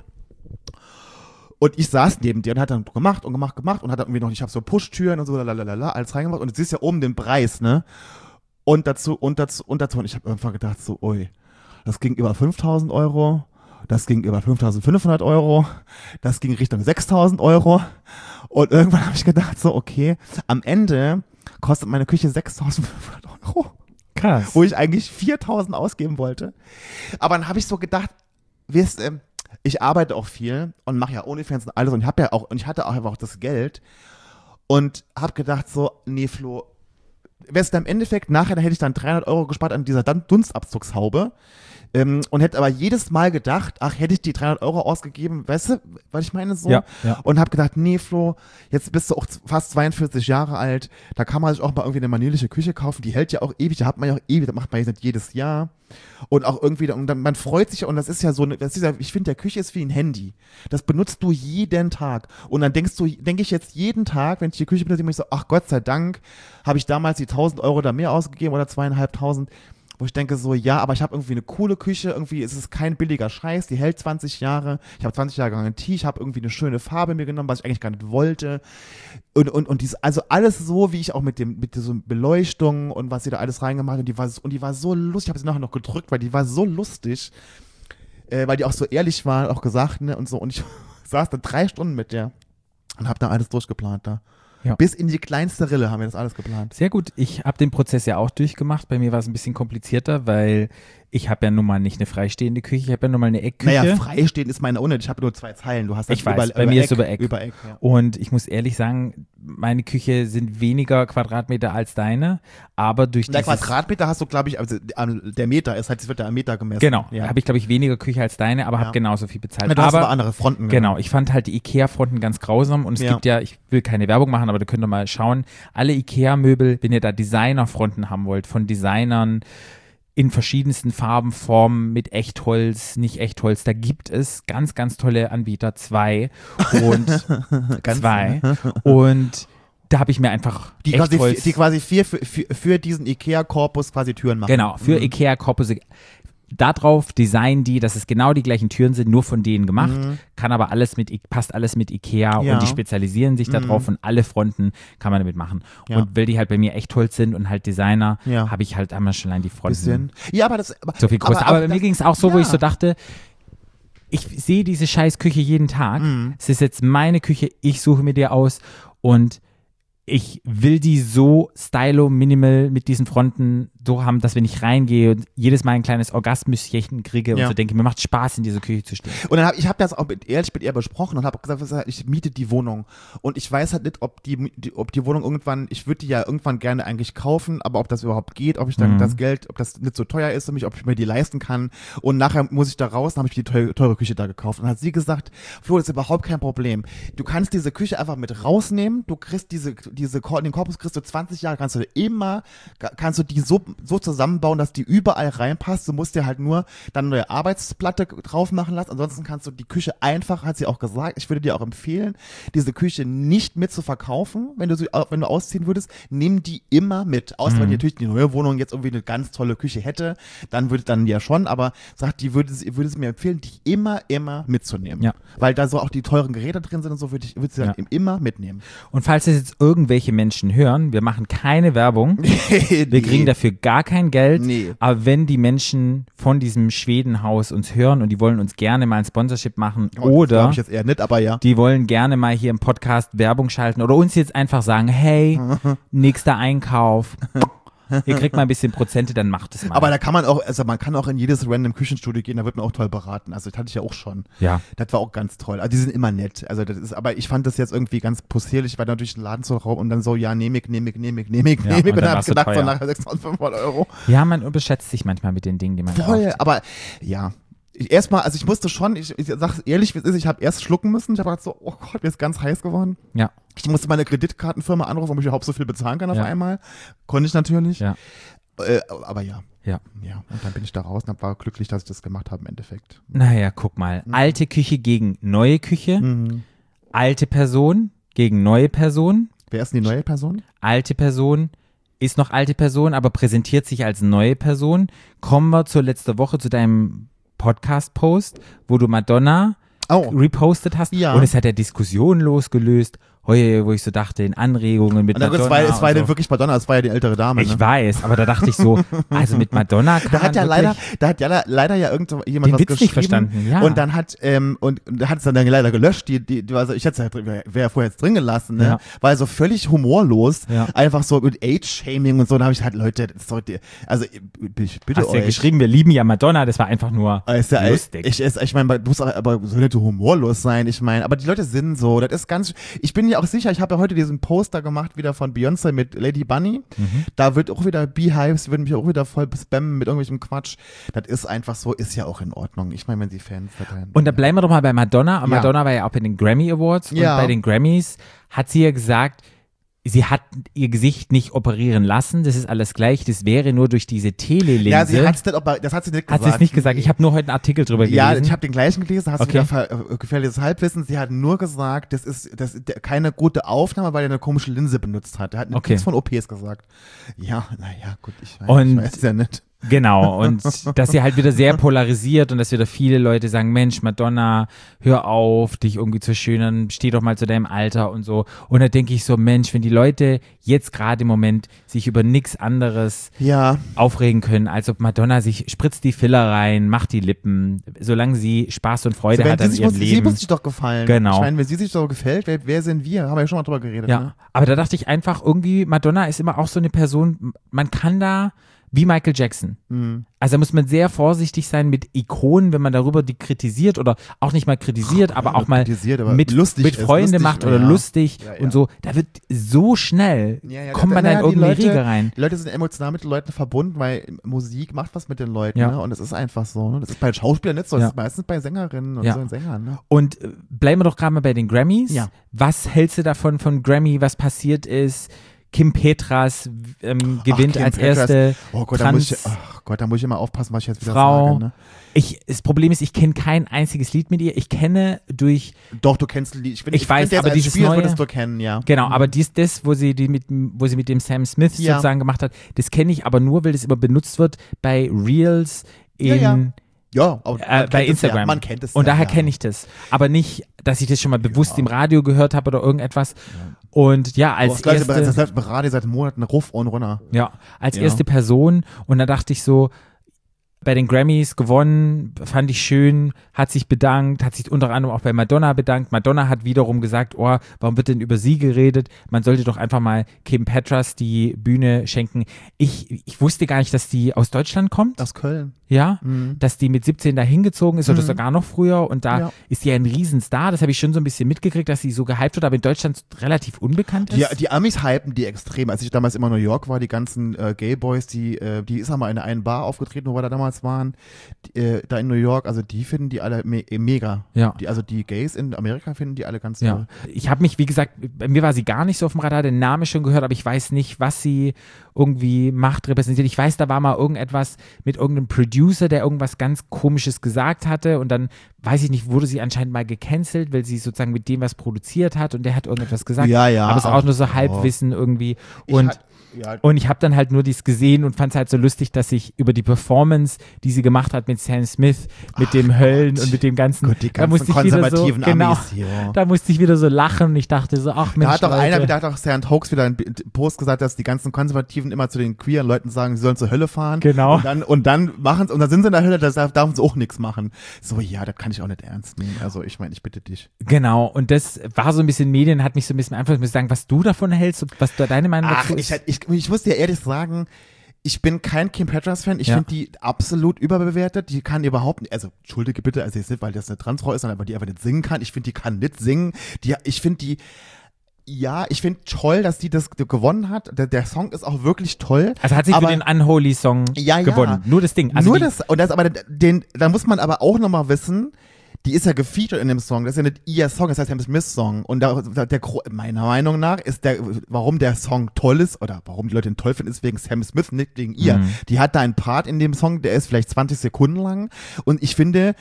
Und ich saß neben dir und hat dann gemacht und hat dann irgendwie noch, ich habe so Pushtüren und so, alles reingemacht. Und du siehst ja oben den Preis, ne? Und dazu. Und ich habe irgendwann gedacht so, das ging über 5.000 Euro, das ging über 5.500 Euro, das ging Richtung 6.000 Euro. Und irgendwann habe ich gedacht so, okay, am Ende kostet meine Küche 6.500 Euro. Krass. Wo ich eigentlich 4.000 ausgeben wollte. Aber dann habe ich so gedacht, ich arbeite auch viel und mache ja OnlyFans und alles und ich hatte auch einfach das Geld und habe gedacht so, nee Flo, wär's dann im Endeffekt nachher, dann hätte ich dann 300 Euro gespart an dieser Dunstabzugshaube und hätte aber jedes Mal gedacht, hätte ich die 300 Euro ausgegeben, weißt du, was ich meine so? Ja. Und habe gedacht, nee Flo, jetzt bist du auch fast 42 Jahre alt, da kann man sich auch mal irgendwie eine manierliche Küche kaufen, die hält ja auch ewig, da hat man ja auch ewig, das macht man jetzt nicht jedes Jahr. Und auch irgendwie, und dann, man freut sich, und das ist ja so, ich finde, der Küche ist wie ein Handy. Das benutzt du jeden Tag. Und dann denke ich jetzt jeden Tag, wenn ich die Küche benutze, denke ich so, ach Gott sei Dank, habe ich damals die 1.000 Euro da mehr ausgegeben oder 2.500, wo ich denke so, ja, aber ich habe irgendwie eine coole Küche, irgendwie ist es kein billiger Scheiß, die hält 20 Jahre, ich habe 20 Jahre Garantie, ich habe irgendwie eine schöne Farbe mir genommen, was ich eigentlich gar nicht wollte. Und also alles so, wie ich auch mit dieser Beleuchtung und was sie da alles reingemacht hat, und die war so lustig, ich habe sie nachher noch gedrückt, weil die war so lustig, weil die auch so ehrlich war, auch gesagt, ne, und so, und ich saß da 3 Stunden mit der und habe da alles durchgeplant da. Ja. Bis in die kleinste Rille haben wir das alles geplant. Sehr gut. Ich habe den Prozess ja auch durchgemacht. Bei mir war es ein bisschen komplizierter, weil Ich habe ja nun mal nicht eine freistehende Küche, ich habe ja nun mal eine Eckküche. Naja, freistehen ist meine ohne. Ich habe nur 2 Zeilen. Du hast das Ich weiß, bei mir ist über Eck. Über Eck, ja. Und ich muss ehrlich sagen, meine Küche sind weniger Quadratmeter als deine, aber durch Der dieses... Quadratmeter hast du, glaube ich, also der Meter ist halt, es wird ja am Meter gemessen. Genau, Ja. habe ich, glaube ich, weniger Küche als deine, aber Ja. habe genauso viel bezahlt. Na, du hast aber aber andere Fronten. genau, ich fand halt die Ikea-Fronten ganz grausam und es Ja. gibt ja, ich will keine Werbung machen, aber da könnt ihr mal schauen, alle Ikea-Möbel, wenn ihr da Designer-Fronten haben wollt, von Designern in verschiedensten Farben, Formen, mit Echtholz, nicht Echtholz, da gibt es ganz, ganz tolle Anbieter, 2 und Ganz- 2 und da habe ich mir einfach Die quasi 4 für diesen Ikea-Korpus quasi Türen machen. Genau, für Ikea-Korpus. Darauf designen die, dass es genau die gleichen Türen sind, nur von denen gemacht, kann aber passt alles mit Ikea Ja. und die spezialisieren sich darauf und alle Fronten kann man damit machen. Ja. Und weil die halt bei mir Echtholz sind und halt Designer, Ja. habe ich halt einmal schon allein die Fronten Bisschen. Ja, aber das. so viel größer. Aber bei mir das- ging es auch so, wo ja. ich so dachte, ich sehe diese scheiß Küche jeden Tag. Es ist jetzt meine Küche, ich suche mir die aus und ich will die so stylo-minimal mit diesen Fronten so haben, dass wenn ich reingehe und jedes Mal ein kleines Orgasmuschen kriege und Ja. so denke, mir macht Spaß, in dieser Küche zu stehen. Und dann ich habe das auch ehrlich mit ihr besprochen und habe gesagt, ich miete die Wohnung. Und ich weiß halt nicht, ob die Wohnung irgendwann, ich würde die ja irgendwann gerne eigentlich kaufen, aber ob das überhaupt geht, ob ich dann das Geld, ob das nicht so teuer ist für mich, ob ich mir die leisten kann. Und nachher muss ich da raus, dann habe ich die teure Küche da gekauft. Und dann hat sie gesagt, Flo, das ist überhaupt kein Problem. Du kannst diese Küche einfach mit rausnehmen, du kriegst den Korpus kriegst du 20 Jahre, kannst du die so zusammenbauen, dass die überall reinpasst. Du musst dir halt nur dann eine neue Arbeitsplatte drauf machen lassen. Ansonsten kannst du die Küche einfach, hat sie auch gesagt, ich würde dir auch empfehlen, diese Küche nicht mit zu verkaufen, wenn du ausziehen würdest, nimm die immer mit. Außer wenn natürlich die neue Wohnung jetzt irgendwie eine ganz tolle Küche hätte, dann ja schon, aber sagt, würde es mir empfehlen, die immer mitzunehmen. Ja. Weil da so auch die teuren Geräte drin sind und so, würde sie halt immer mitnehmen. Und falls das jetzt irgendwelche Menschen hören, wir machen keine Werbung, wir kriegen dafür gar kein Geld, Nee. aber wenn die Menschen von diesem Schwedenhaus uns hören und die wollen uns gerne mal ein Sponsorship machen oder Glaube ich jetzt eher nicht, aber ja. die wollen gerne mal hier im Podcast Werbung schalten oder uns jetzt einfach sagen, hey, nächster Einkauf, ihr kriegt mal ein bisschen Prozente, dann macht es mal. Aber da kann man auch, also man kann auch in jedes random Küchenstudio gehen, da wird man auch toll beraten. Also das hatte ich ja auch schon. Ja. Das war auch ganz toll. Also die sind immer nett. Also das ist, aber ich fand das jetzt irgendwie ganz possierlich, weil da durch den Laden zu rauben und dann so, ja, nehm ich. und Und dann dann hab war's ich gedacht, so so teuer. nachher 6.500 €. Ja, man überschätzt sich manchmal mit den Dingen, die man Voll, kauft. aber ja. Erstmal, also ich musste schon, ich sag's ehrlich, wie es ist, ich habe erst schlucken müssen. Ich habe gedacht so, oh Gott, mir ist ganz heiß geworden. Ja, Ich musste meine Kreditkartenfirma anrufen, ob ich überhaupt so viel bezahlen kann auf Ja. einmal. Konnte ich natürlich. ja, Aber ja. ja. Ja, und dann bin ich da raus und war glücklich, dass ich das gemacht habe im Endeffekt. Naja, guck mal. Alte Küche gegen neue Küche. Alte Person gegen neue Person. Wer ist denn die neue Person? Alte Person ist noch alte Person, aber präsentiert sich als neue Person. Kommen wir zur letzten Woche zu deinem Podcast-Post, wo du Madonna repostet hast. Ja. Und es hat ja Diskussionen losgelöst, wo ich so dachte, in Anregungen mit Und dann, Madonna. es war und ja so. wirklich Madonna, es war ja die ältere Dame. Ich Ne? weiß, aber da dachte ich so, also mit Madonna kann Da hat man ja wirklich, leider ja jemand Den was Witz geschrieben nicht verstanden, ja. und dann hat es dann leider gelöscht. Also ich hätte es wäre vorher jetzt drin gelassen, ne? Ja. Weil so völlig humorlos, Ja. einfach so mit Age-Shaming und so. Da habe ich halt Leute, das ist doch also ich bitte hast euch. ja geschrieben, wir lieben ja Madonna, das war einfach nur Ist ja lustig. Ich meine, du musst aber soll nicht so humorlos sein. Ich meine, aber die Leute sind so. Das ist ganz. Ich bin ja auch sicher. Ich habe ja heute diesen Poster gemacht wieder von Beyoncé mit Lady Bunny. Da wird auch wieder Beehives würden mich auch wieder voll spammen mit irgendwelchem Quatsch. Das ist einfach so. Ist ja auch in Ordnung. Ich meine, wenn sie Fans verteilen. Und da bleiben wir doch mal bei Madonna. Und Ja. Madonna war ja auch bei den Grammy Awards. Ja. Und bei den Grammys hat sie ja gesagt, sie hat ihr Gesicht nicht operieren lassen. Das ist alles gleich. Das wäre nur durch diese Telelinse. Ja, sie hat's nicht, das hat sie nicht hat gesagt. sie es nicht gesagt. Ich habe nur heute einen Artikel drüber Ja, gelesen. ich habe den gleichen gelesen, hast Okay. du wieder gefährliches Halbwissen. Sie hat nur gesagt, das ist keine gute Aufnahme, weil er eine komische Linse benutzt hat. Er hat Okay. nichts von OPs gesagt. Ja, naja, gut, ich Und- weiß es ja nicht. Genau, und dass sie halt wieder sehr polarisiert und dass wieder viele Leute sagen, Mensch, Madonna, hör auf, dich irgendwie zu schönern, steh doch mal zu deinem Alter und so. Und da denke ich so, Mensch, wenn die Leute jetzt gerade im Moment sich über nichts anderes Ja, aufregen können, als ob Madonna sich spritzt die Filler rein, macht die Lippen, solange sie Spaß und Freude wenn hat sie an sich ihrem sie Leben. muss sich doch gefallen. Genau. Ich meine, wenn sie sich so gefällt, wer sind wir? Haben wir ja schon mal drüber geredet. Ja, Ne? aber da dachte ich einfach irgendwie, Madonna ist immer auch so eine Person, man kann da wie Michael Jackson. Also da muss man sehr vorsichtig sein mit Ikonen, wenn man darüber die kritisiert oder auch nicht mal kritisiert, aber auch mal aber mit Freunde macht oder lustig Ja. und so. Da wird so schnell, kommt man da in irgendeine Riege rein. Die Leute sind emotional mit den Leuten verbunden, weil Musik macht was mit den Leuten, Ja. ne? Und das ist einfach so. Ne? Das ist bei Schauspielern nicht so, das ist meistens bei Sängerinnen und Ja. so und Sängern. Ne? Und bleiben wir doch gerade mal bei den Grammys. Ja. Was hältst du davon von Grammy, was passiert ist? Kim Petras gewinnt Kim als Petras. erste Oh Gott, da muss ich immer aufpassen, was ich jetzt wieder Frau. sage. Ne? Das Problem ist, ich kenne kein einziges Lied mit ihr. Ich kenne durch, Doch, du kennst ein Lied. Ich weiß, aber dieses Spiel neue- würdest du kennen, ja. genau, aber das, wo sie mit dem Sam Smith Ja. sozusagen gemacht hat, das kenne ich aber nur, weil das immer benutzt wird bei Reels in Ja, aber bei Instagram. Man kennt es. Und ja, daher ja. kenne ich das. Aber nicht, dass ich das schon mal bewusst im Radio gehört habe oder irgendetwas. Und ja, Aber als das Gleiche, das erste, läuft bei Radio seit Monaten rauf und runter. als Ja. erste Person. Und da dachte ich so, bei den Grammys gewonnen, fand ich schön, hat sich bedankt, hat sich unter anderem auch bei Madonna bedankt. Madonna hat wiederum gesagt, oh, warum wird denn über sie geredet? Man sollte doch einfach mal Kim Petras die Bühne schenken. Ich wusste gar nicht, dass die aus Deutschland kommt. Aus Köln. Ja, dass die mit 17 da hingezogen ist oder sogar noch früher und da Ja. ist die ein Riesenstar, das habe ich schon so ein bisschen mitgekriegt, dass sie so gehypt wird, aber in Deutschland relativ unbekannt ist. Die Amis hypen die extrem. Als ich damals immer in New York war, die ganzen Gay-Boys, die ist einmal in einer Bar aufgetreten, wo wir da damals waren, da in New York, also die finden die alle mega. Ja. Die Gays in Amerika finden die alle ganz Ja, toll. ich habe mich, wie gesagt, bei mir war sie gar nicht so auf dem Radar, den Namen schon gehört, aber ich weiß nicht, was sie irgendwie macht, repräsentiert. Ich weiß, da war mal irgendetwas mit irgendeinem Producer, der irgendwas ganz Komisches gesagt hatte und dann, weiß ich nicht, wurde sie anscheinend mal gecancelt, weil sie sozusagen mit dem was produziert hat und der hat irgendetwas gesagt. Ja, ja, aber es ist auch auch- nur so Halbwissen irgendwie. Und Ja, Und ich habe dann halt nur dies gesehen und fand es halt so lustig, dass ich über die Performance, die sie gemacht hat mit Sam Smith, mit dem Höllen und mit dem ganzen, Gott, die da ganzen musste ich wieder so, konservativen genau, Amis hier. da musste ich wieder so lachen und ich dachte so, ach Mensch, Da hat auch Sand Hoax wieder einen Post gesagt, dass die ganzen Konservativen immer zu den queeren Leuten sagen, sie sollen zur Hölle fahren. Genau. Und dann machen sie, und dann sind sie in der Hölle, da darf sie auch nichts machen. So, ja, das kann ich auch nicht ernst nehmen. Also, ich meine, ich bitte dich. Genau, und das war so ein bisschen Medien, hat mich so ein bisschen einfach, ich muss sagen, was du davon hältst, was da deine Meinung Ach, dazu ist. ich muss dir ehrlich sagen, ich bin kein Kim Petras-Fan. Ich Ja. finde die absolut überbewertet. Die kann überhaupt nicht, also entschuldige bitte, also jetzt nicht, weil das eine Transfrau ist, sondern weil die einfach nicht singen kann. Ich finde, die kann nicht singen. Ich finde toll, dass die das gewonnen hat. Der Song ist auch wirklich toll. Also hat sie aber, für den Unholy Song Ja, ja. gewonnen. Nur das Ding. Also Nur die, das, und das aber, da muss man aber auch nochmal wissen, die ist ja gefeatured in dem Song, das ist ja nicht ihr Song, das heißt Sam Smiths Song. Und meiner Meinung nach ist warum der Song toll ist, oder warum die Leute ihn toll finden, ist wegen Sam Smith, nicht wegen ihr. Mhm. Die hat da einen Part in dem Song, der ist vielleicht 20 Sekunden lang. Und ich finde,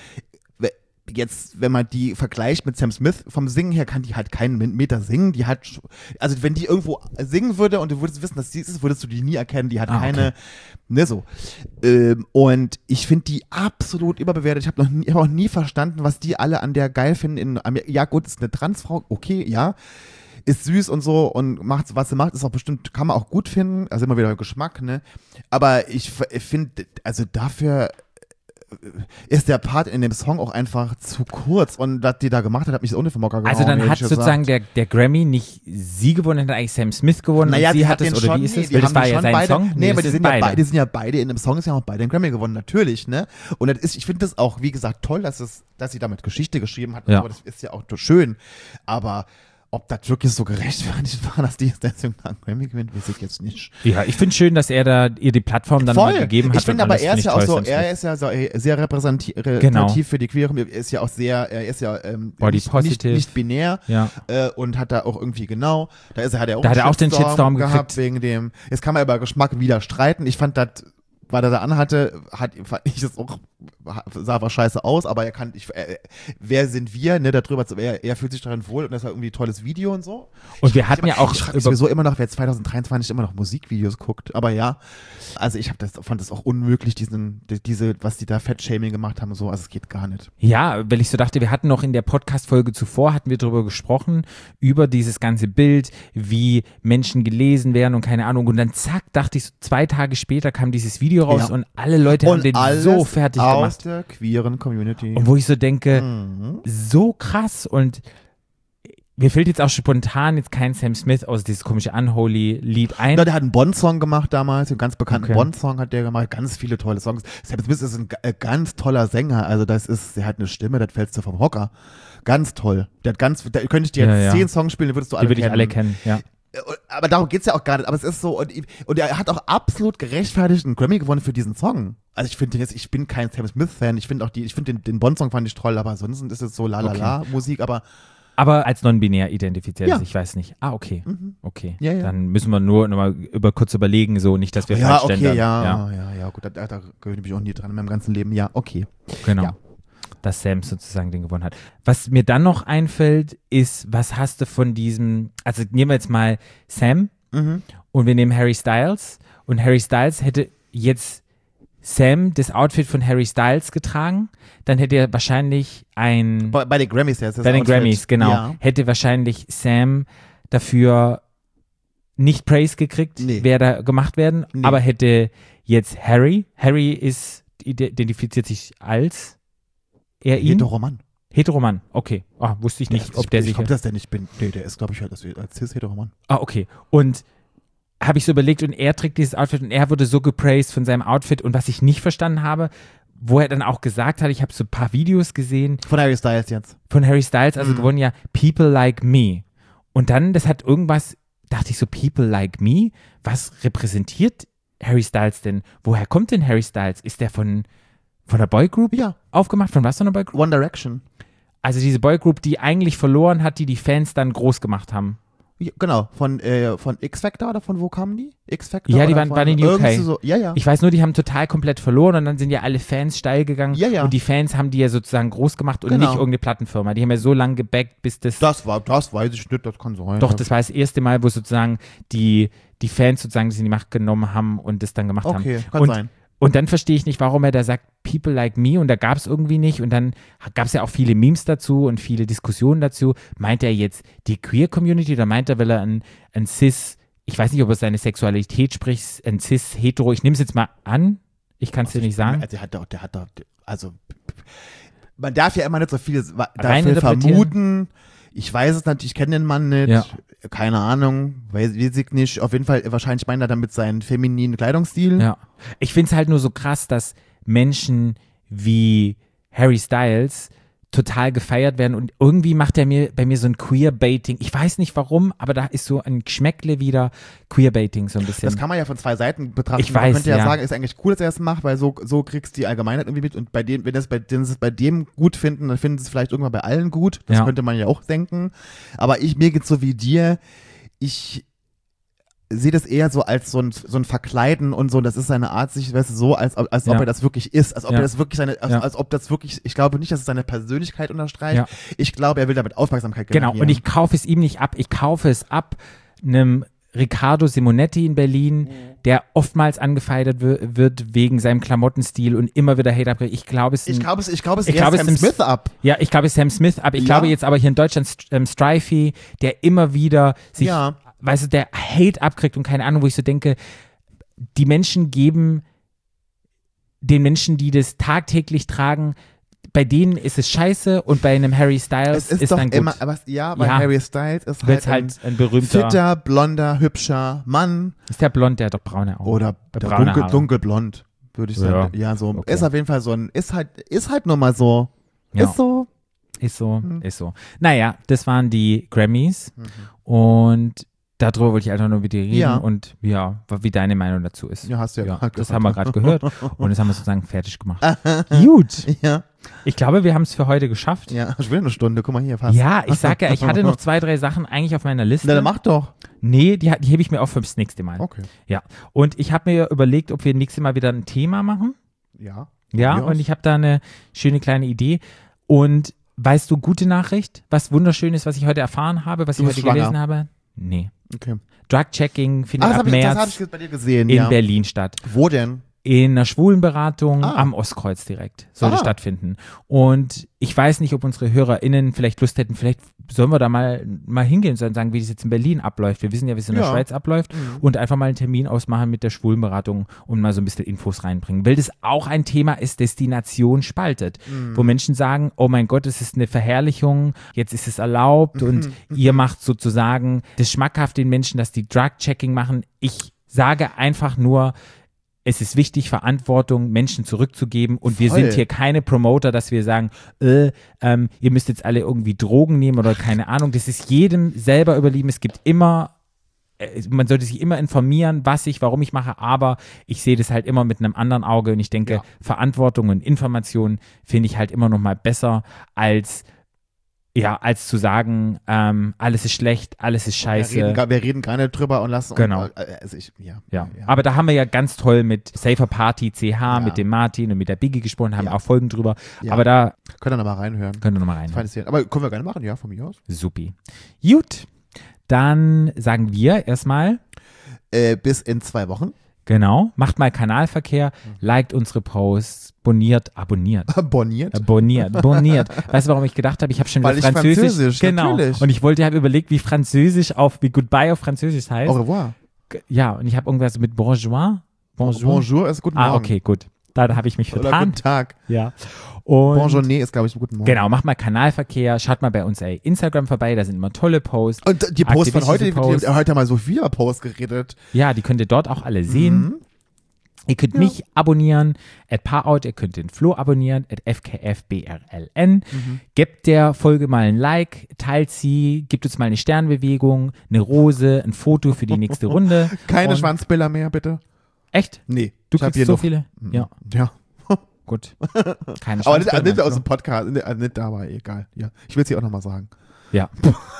jetzt, wenn man die vergleicht mit Sam Smith, vom Singen her kann die halt keinen Meter singen. Die hat, also wenn die irgendwo singen würde und du würdest wissen, dass sie es ist, würdest du die nie erkennen. Die hat keine, ne, so. Und ich finde die absolut überbewertet. Ich habe auch nie verstanden, was die alle an der geil finden in Amerika. Ja gut, ist eine Transfrau, okay, ja. Ist süß und so und macht, was sie macht, ist auch bestimmt, kann man auch gut finden. Also immer wieder Geschmack, ne. Aber ich finde, also dafür ist der Part in dem Song auch einfach zu kurz und was die da gemacht hat mich auch nicht vom Mocker gehauen. also dann ehrlich hat sozusagen gesagt. der Grammy nicht sie gewonnen, hat eigentlich Sam Smith gewonnen Naja, und sie die hat es, den oder schon, wie ist nee, es? die Weil das haben war den ja schon sein beide, Song. Nee, aber das die ist sind ja beide in dem Song, ist ja auch beide den Grammy gewonnen, natürlich, ne? Und das ist, ich finde das auch, wie gesagt, toll, dass sie damit Geschichte geschrieben hat, Ja. aber das ist ja auch schön, aber ob das wirklich so gerechtfertigt war, dass die deswegen einen Grammy gewinnt, weiß ich jetzt nicht. Ja, ich finde schön, dass er da ihr die Plattform dann mal gegeben hat. Ich finde und aber, alles, er ist find ja ich auch toll, so, Sam Smith. er ist ja so sehr repräsentativ Genau. für die Queeren. Er ist ja auch sehr, Body nicht positive. nicht binär Ja. und hat da auch irgendwie genau, hat er auch Da hat einen er auch den Shitstorm gehabt gekriegt. wegen dem. Jetzt kann man über Geschmack wieder streiten. Ich fand das, weil er da anhatte, fand ich das auch, sah aber scheiße aus, aber wer sind wir, ne, darüber er fühlt sich darin wohl und das war irgendwie ein tolles Video und so. Und wir hatten ja auch Ich frage mich sowieso immer noch, wer 2023 immer noch Musikvideos guckt, aber ja, also ich fand das auch unmöglich, was die da Fettshaming gemacht haben und so, also es geht gar nicht. Ja, weil ich so dachte, wir hatten noch in der Podcast-Folge zuvor, hatten wir darüber gesprochen, über dieses ganze Bild, wie Menschen gelesen werden und keine Ahnung. Und dann zack, dachte ich, so 2 Tage später kam dieses Video raus Ja. und alle Leute haben den alles so fertig aus gemacht. der queeren Community. Und wo ich so denke, Mhm. so krass und Mir fällt jetzt auch spontan jetzt kein Sam Smith aus dieses komische Unholy-Lied ein. Ja, der hat einen Bond-Song gemacht damals, einen ganz bekannten Okay. Bond-Song hat der gemacht, ganz viele tolle Songs. Sam Smith ist ein ganz toller Sänger, also der hat eine Stimme, das fällst du vom Hocker. Ganz toll. Da könnte ich dir jetzt 10 Songs spielen, die würdest du alle Die würde kennen. ich alle kennen, ja. Aber darum geht's ja auch gar nicht. Aber es ist so, und er hat auch absolut gerechtfertigt einen Grammy gewonnen für diesen Song. Also ich bin kein Sam Smith-Fan, ich finde den Bond-Song fand ich toll, aber ansonsten ist es so Musik, aber als non-binär identifiziert ist, ich weiß nicht. Okay. Okay. Ja. Dann müssen wir nur noch mal kurz überlegen, so nicht, dass wir ja, falsch okay, gendern. ja, gut, da gewöhne ich mich auch nie dran in meinem ganzen Leben. Ja, okay. Genau. Ja. Dass Sam sozusagen den gewonnen hat. Was mir dann noch einfällt, ist, was hast du von diesem, also nehmen wir jetzt mal Sam und wir nehmen Harry Styles und Harry Styles hätte jetzt Sam das Outfit von Harry Styles getragen, dann hätte er wahrscheinlich Bei den Grammys jetzt. bei den Grammys, genau, Ja. hätte wahrscheinlich Sam dafür nicht Praise gekriegt, wäre da gemacht werden, aber hätte jetzt Harry identifiziert sich als er ihn? Heteroman, okay. Wusste ich nicht, ob der sich... Ich glaube, dass der nicht bin. Nee, der ist, glaube ich, halt als Cis-Heteroman. Okay. Und habe ich so überlegt und er trägt dieses Outfit und er wurde so gepraised von seinem Outfit und was ich nicht verstanden habe, wo er dann auch gesagt hat, ich habe so ein paar Videos gesehen. Von Harry Styles jetzt. Von Harry Styles, also gewonnen ja People Like Me. Und dann, das hat irgendwas, dachte ich so, People Like Me, was repräsentiert Harry Styles denn? Woher kommt denn Harry Styles? Ist der von der Boygroup aufgemacht? Von was für einer Boygroup? One Direction. Also diese Boygroup, die eigentlich verloren hat, die Fans dann groß gemacht haben. Ja, genau, von X-Factor oder von wo kamen die? X-Factor? Ja, die oder waren in UK. So, ja. Ich weiß nur, die haben total komplett verloren und dann sind ja alle Fans steil gegangen Ja. und die Fans haben die ja sozusagen groß gemacht und Genau. nicht irgendeine Plattenfirma. Die haben ja so lange gebackt, bis das... Das weiß ich nicht, das kann sein. Doch, das war das erste Mal, wo sozusagen die Fans sozusagen das in die Macht genommen haben und das dann gemacht haben. Okay, kann sein. Und dann verstehe ich nicht, warum er da sagt, People Like Me und da gab es irgendwie nicht und dann gab es ja auch viele Memes dazu und viele Diskussionen dazu. Meint er jetzt die Queer-Community oder meint er, weil er ein Cis, ich weiß nicht, ob er seine Sexualität spricht, ein Cis-Hetero, ich nehme es jetzt mal an, ich kann es dir nicht sagen. Also man darf ja immer nicht so viel dafür Reininterpretieren. vermuten. Ich weiß es natürlich, ich kenne den Mann nicht. Ja. Keine Ahnung, weiß ich nicht. Auf jeden Fall, wahrscheinlich meint er damit seinen femininen Kleidungsstil. Ja. Ich finde es halt nur so krass, dass Menschen wie Harry Styles total gefeiert werden und irgendwie macht er bei mir so ein Queerbaiting. Ich weiß nicht warum, aber da ist so ein Geschmäckle wieder Queerbaiting so ein bisschen. Das kann man ja von zwei Seiten betrachten. Ich weiß, man könnte ja ja sagen, ist eigentlich cool, dass er es macht, weil so kriegst du die Allgemeinheit irgendwie mit und wenn sie es bei dem gut finden, dann finden sie es vielleicht irgendwann bei allen gut. Das könnte man ja auch denken. Aber mir geht's so wie dir. Ich sehe das eher so als so ein Verkleiden und so, das ist seine Art, sich, weißt du, so, als ob er das wirklich ist, als ob er das wirklich als ob das wirklich, ich glaube nicht, dass es seine Persönlichkeit unterstreicht. Ja. Ich glaube, er will damit Aufmerksamkeit generieren. Genau, und ich kaufe es ihm nicht ab. Ich kaufe es ab einem Riccardo Simonetti in Berlin, der oftmals angefeindet wird wegen seinem Klamottenstil und immer wieder Hate abkriegt. Ich glaube es Sam Smith ab. Ja, ich glaube es Sam Smith ab. Ich glaube jetzt aber hier in Deutschland Strifey, der immer wieder sich, weißt du, der Hate abkriegt und keine Ahnung, wo ich so denke, die Menschen geben den Menschen, die das tagtäglich tragen, bei denen ist es scheiße und bei einem Harry Styles ist dann gut. Harry Styles ist halt ein berühmter, fitter, blonder, hübscher Mann. Ist der blond, der hat doch braune Augen. Oder dunkelblond, würde ich sagen. Ja, so. Okay. Ist auf jeden Fall so ist halt nur mal so. Ja. Ist so. Naja, das waren die Grammys und darüber wollte ich einfach nur mit dir reden und wie deine Meinung dazu ist. Ja, hast du ja gerade gehört. Das haben wir gerade gehört und das haben wir sozusagen fertig gemacht. Gut. Ja. Ich glaube, wir haben es für heute geschafft. Ja, ich will eine Stunde, guck mal hier, fast. Ja, ich sag ja, ich hatte noch 2, 3 Sachen eigentlich auf meiner Liste. Na, dann mach doch. Nee, die hebe ich mir auf fürs nächste Mal. Okay. Ja, und ich habe mir überlegt, ob wir nächstes Mal wieder ein Thema machen. Ja. Ja, und ich habe da eine schöne kleine Idee. Und weißt du, gute Nachricht, was Wunderschönes, was ich heute erfahren habe, was ich heute gelesen habe? Nee. Okay. Drug-Checking findet ab März das hab ich bei dir gesehen, in Berlin statt. Wo denn? in einer Schwulenberatung Ah. am Ostkreuz direkt. Sollte Ah. stattfinden. Und ich weiß nicht, ob unsere HörerInnen vielleicht Lust hätten, vielleicht sollen wir da mal hingehen und sagen, wie das jetzt in Berlin abläuft. Wir wissen ja, wie es in der Ja. Schweiz abläuft und einfach mal einen Termin ausmachen mit der Schwulenberatung und mal so ein bisschen Infos reinbringen. Weil das auch ein Thema ist, das die Nation spaltet. Wo Menschen sagen, oh mein Gott, es ist eine Verherrlichung, jetzt ist es erlaubt und ihr macht sozusagen das schmackhaft den Menschen, dass die Drug-Checking machen. Ich sage einfach nur, es ist wichtig, Verantwortung Menschen zurückzugeben und wir Voll. sind hier keine Promoter, dass wir sagen, ihr müsst jetzt alle irgendwie Drogen nehmen oder keine Ahnung. Das ist jedem selber überlieben. Es gibt immer, man sollte sich immer informieren, warum ich mache, aber ich sehe das halt immer mit einem anderen Auge und ich denke, Ja. Verantwortung und Information finde ich halt immer noch mal besser als zu sagen, alles ist schlecht, alles ist scheiße. Wir reden gar nicht drüber und lassen Genau. Ja. Aber da haben wir ja ganz toll mit Safer Party CH, mit dem Martin und mit der Biggie gesprochen, haben Ja. auch Folgen drüber. Ja. Aber da Können wir noch mal reinhören. könnt ihr nochmal rein. Feines Thema. Aber können wir gerne machen, ja, von mir aus. Supi. Gut, dann sagen wir erstmal, Bis in 2 Wochen. genau, macht mal Kanalverkehr, liked unsere Posts, abonniert. Boniert. Boniert. Weißt du, warum ich gedacht habe, ich habe schon Weil wieder ich Französisch, genau. natürlich. Und ich habe überlegt, wie wie Goodbye auf Französisch heißt. Au revoir. Ja, und ich habe irgendwas mit Bonjour. Bonjour ist guten Morgen. Ah, okay, gut. Da habe ich mich Oder vertan. guten Tag. Ja. Und Bonjourné ist, glaube ich, guten Morgen. genau, macht mal Kanalverkehr, schaut mal bei uns Instagram vorbei, da sind immer tolle Posts. Und die Post von heute, Aktivistische Posts. heute haben wir so viel Post geredet. Ja, die könnt ihr dort auch alle sehen. Ihr könnt mich abonnieren, @Parout, ihr könnt den Flo abonnieren, @FKFBRLN. Gebt der Folge mal ein Like, teilt sie, gebt uns mal eine Sternbewegung, eine Rose, ein Foto für die nächste Runde. Keine Und- Schwanzbilder mehr, bitte. Echt? Nee. Du ich hab kriegst hier so noch. viele? Ja, Ja. gut. Keine Aber Chance. nicht aus dem Podcast, nicht dabei, egal. Ja. Ich will es hier auch nochmal sagen. Ja.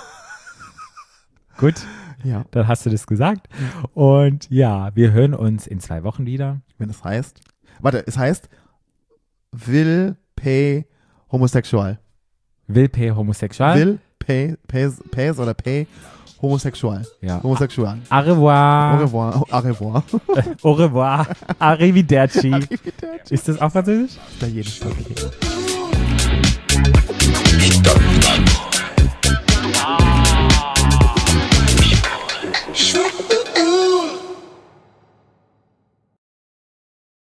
Gut. Ja. Dann hast du das gesagt. Und ja, wir hören uns in 2 Wochen wieder. Wenn es heißt. Warte, es heißt Will Pay Homosexual. Will P homosexual. Will Pays oder Pay Homosexual. Ja. Homosexual. Au revoir. Au revoir. Au revoir. Au revoir. Arrivederci. Ist das auch französisch? Bei jedem Stück. Stadtland.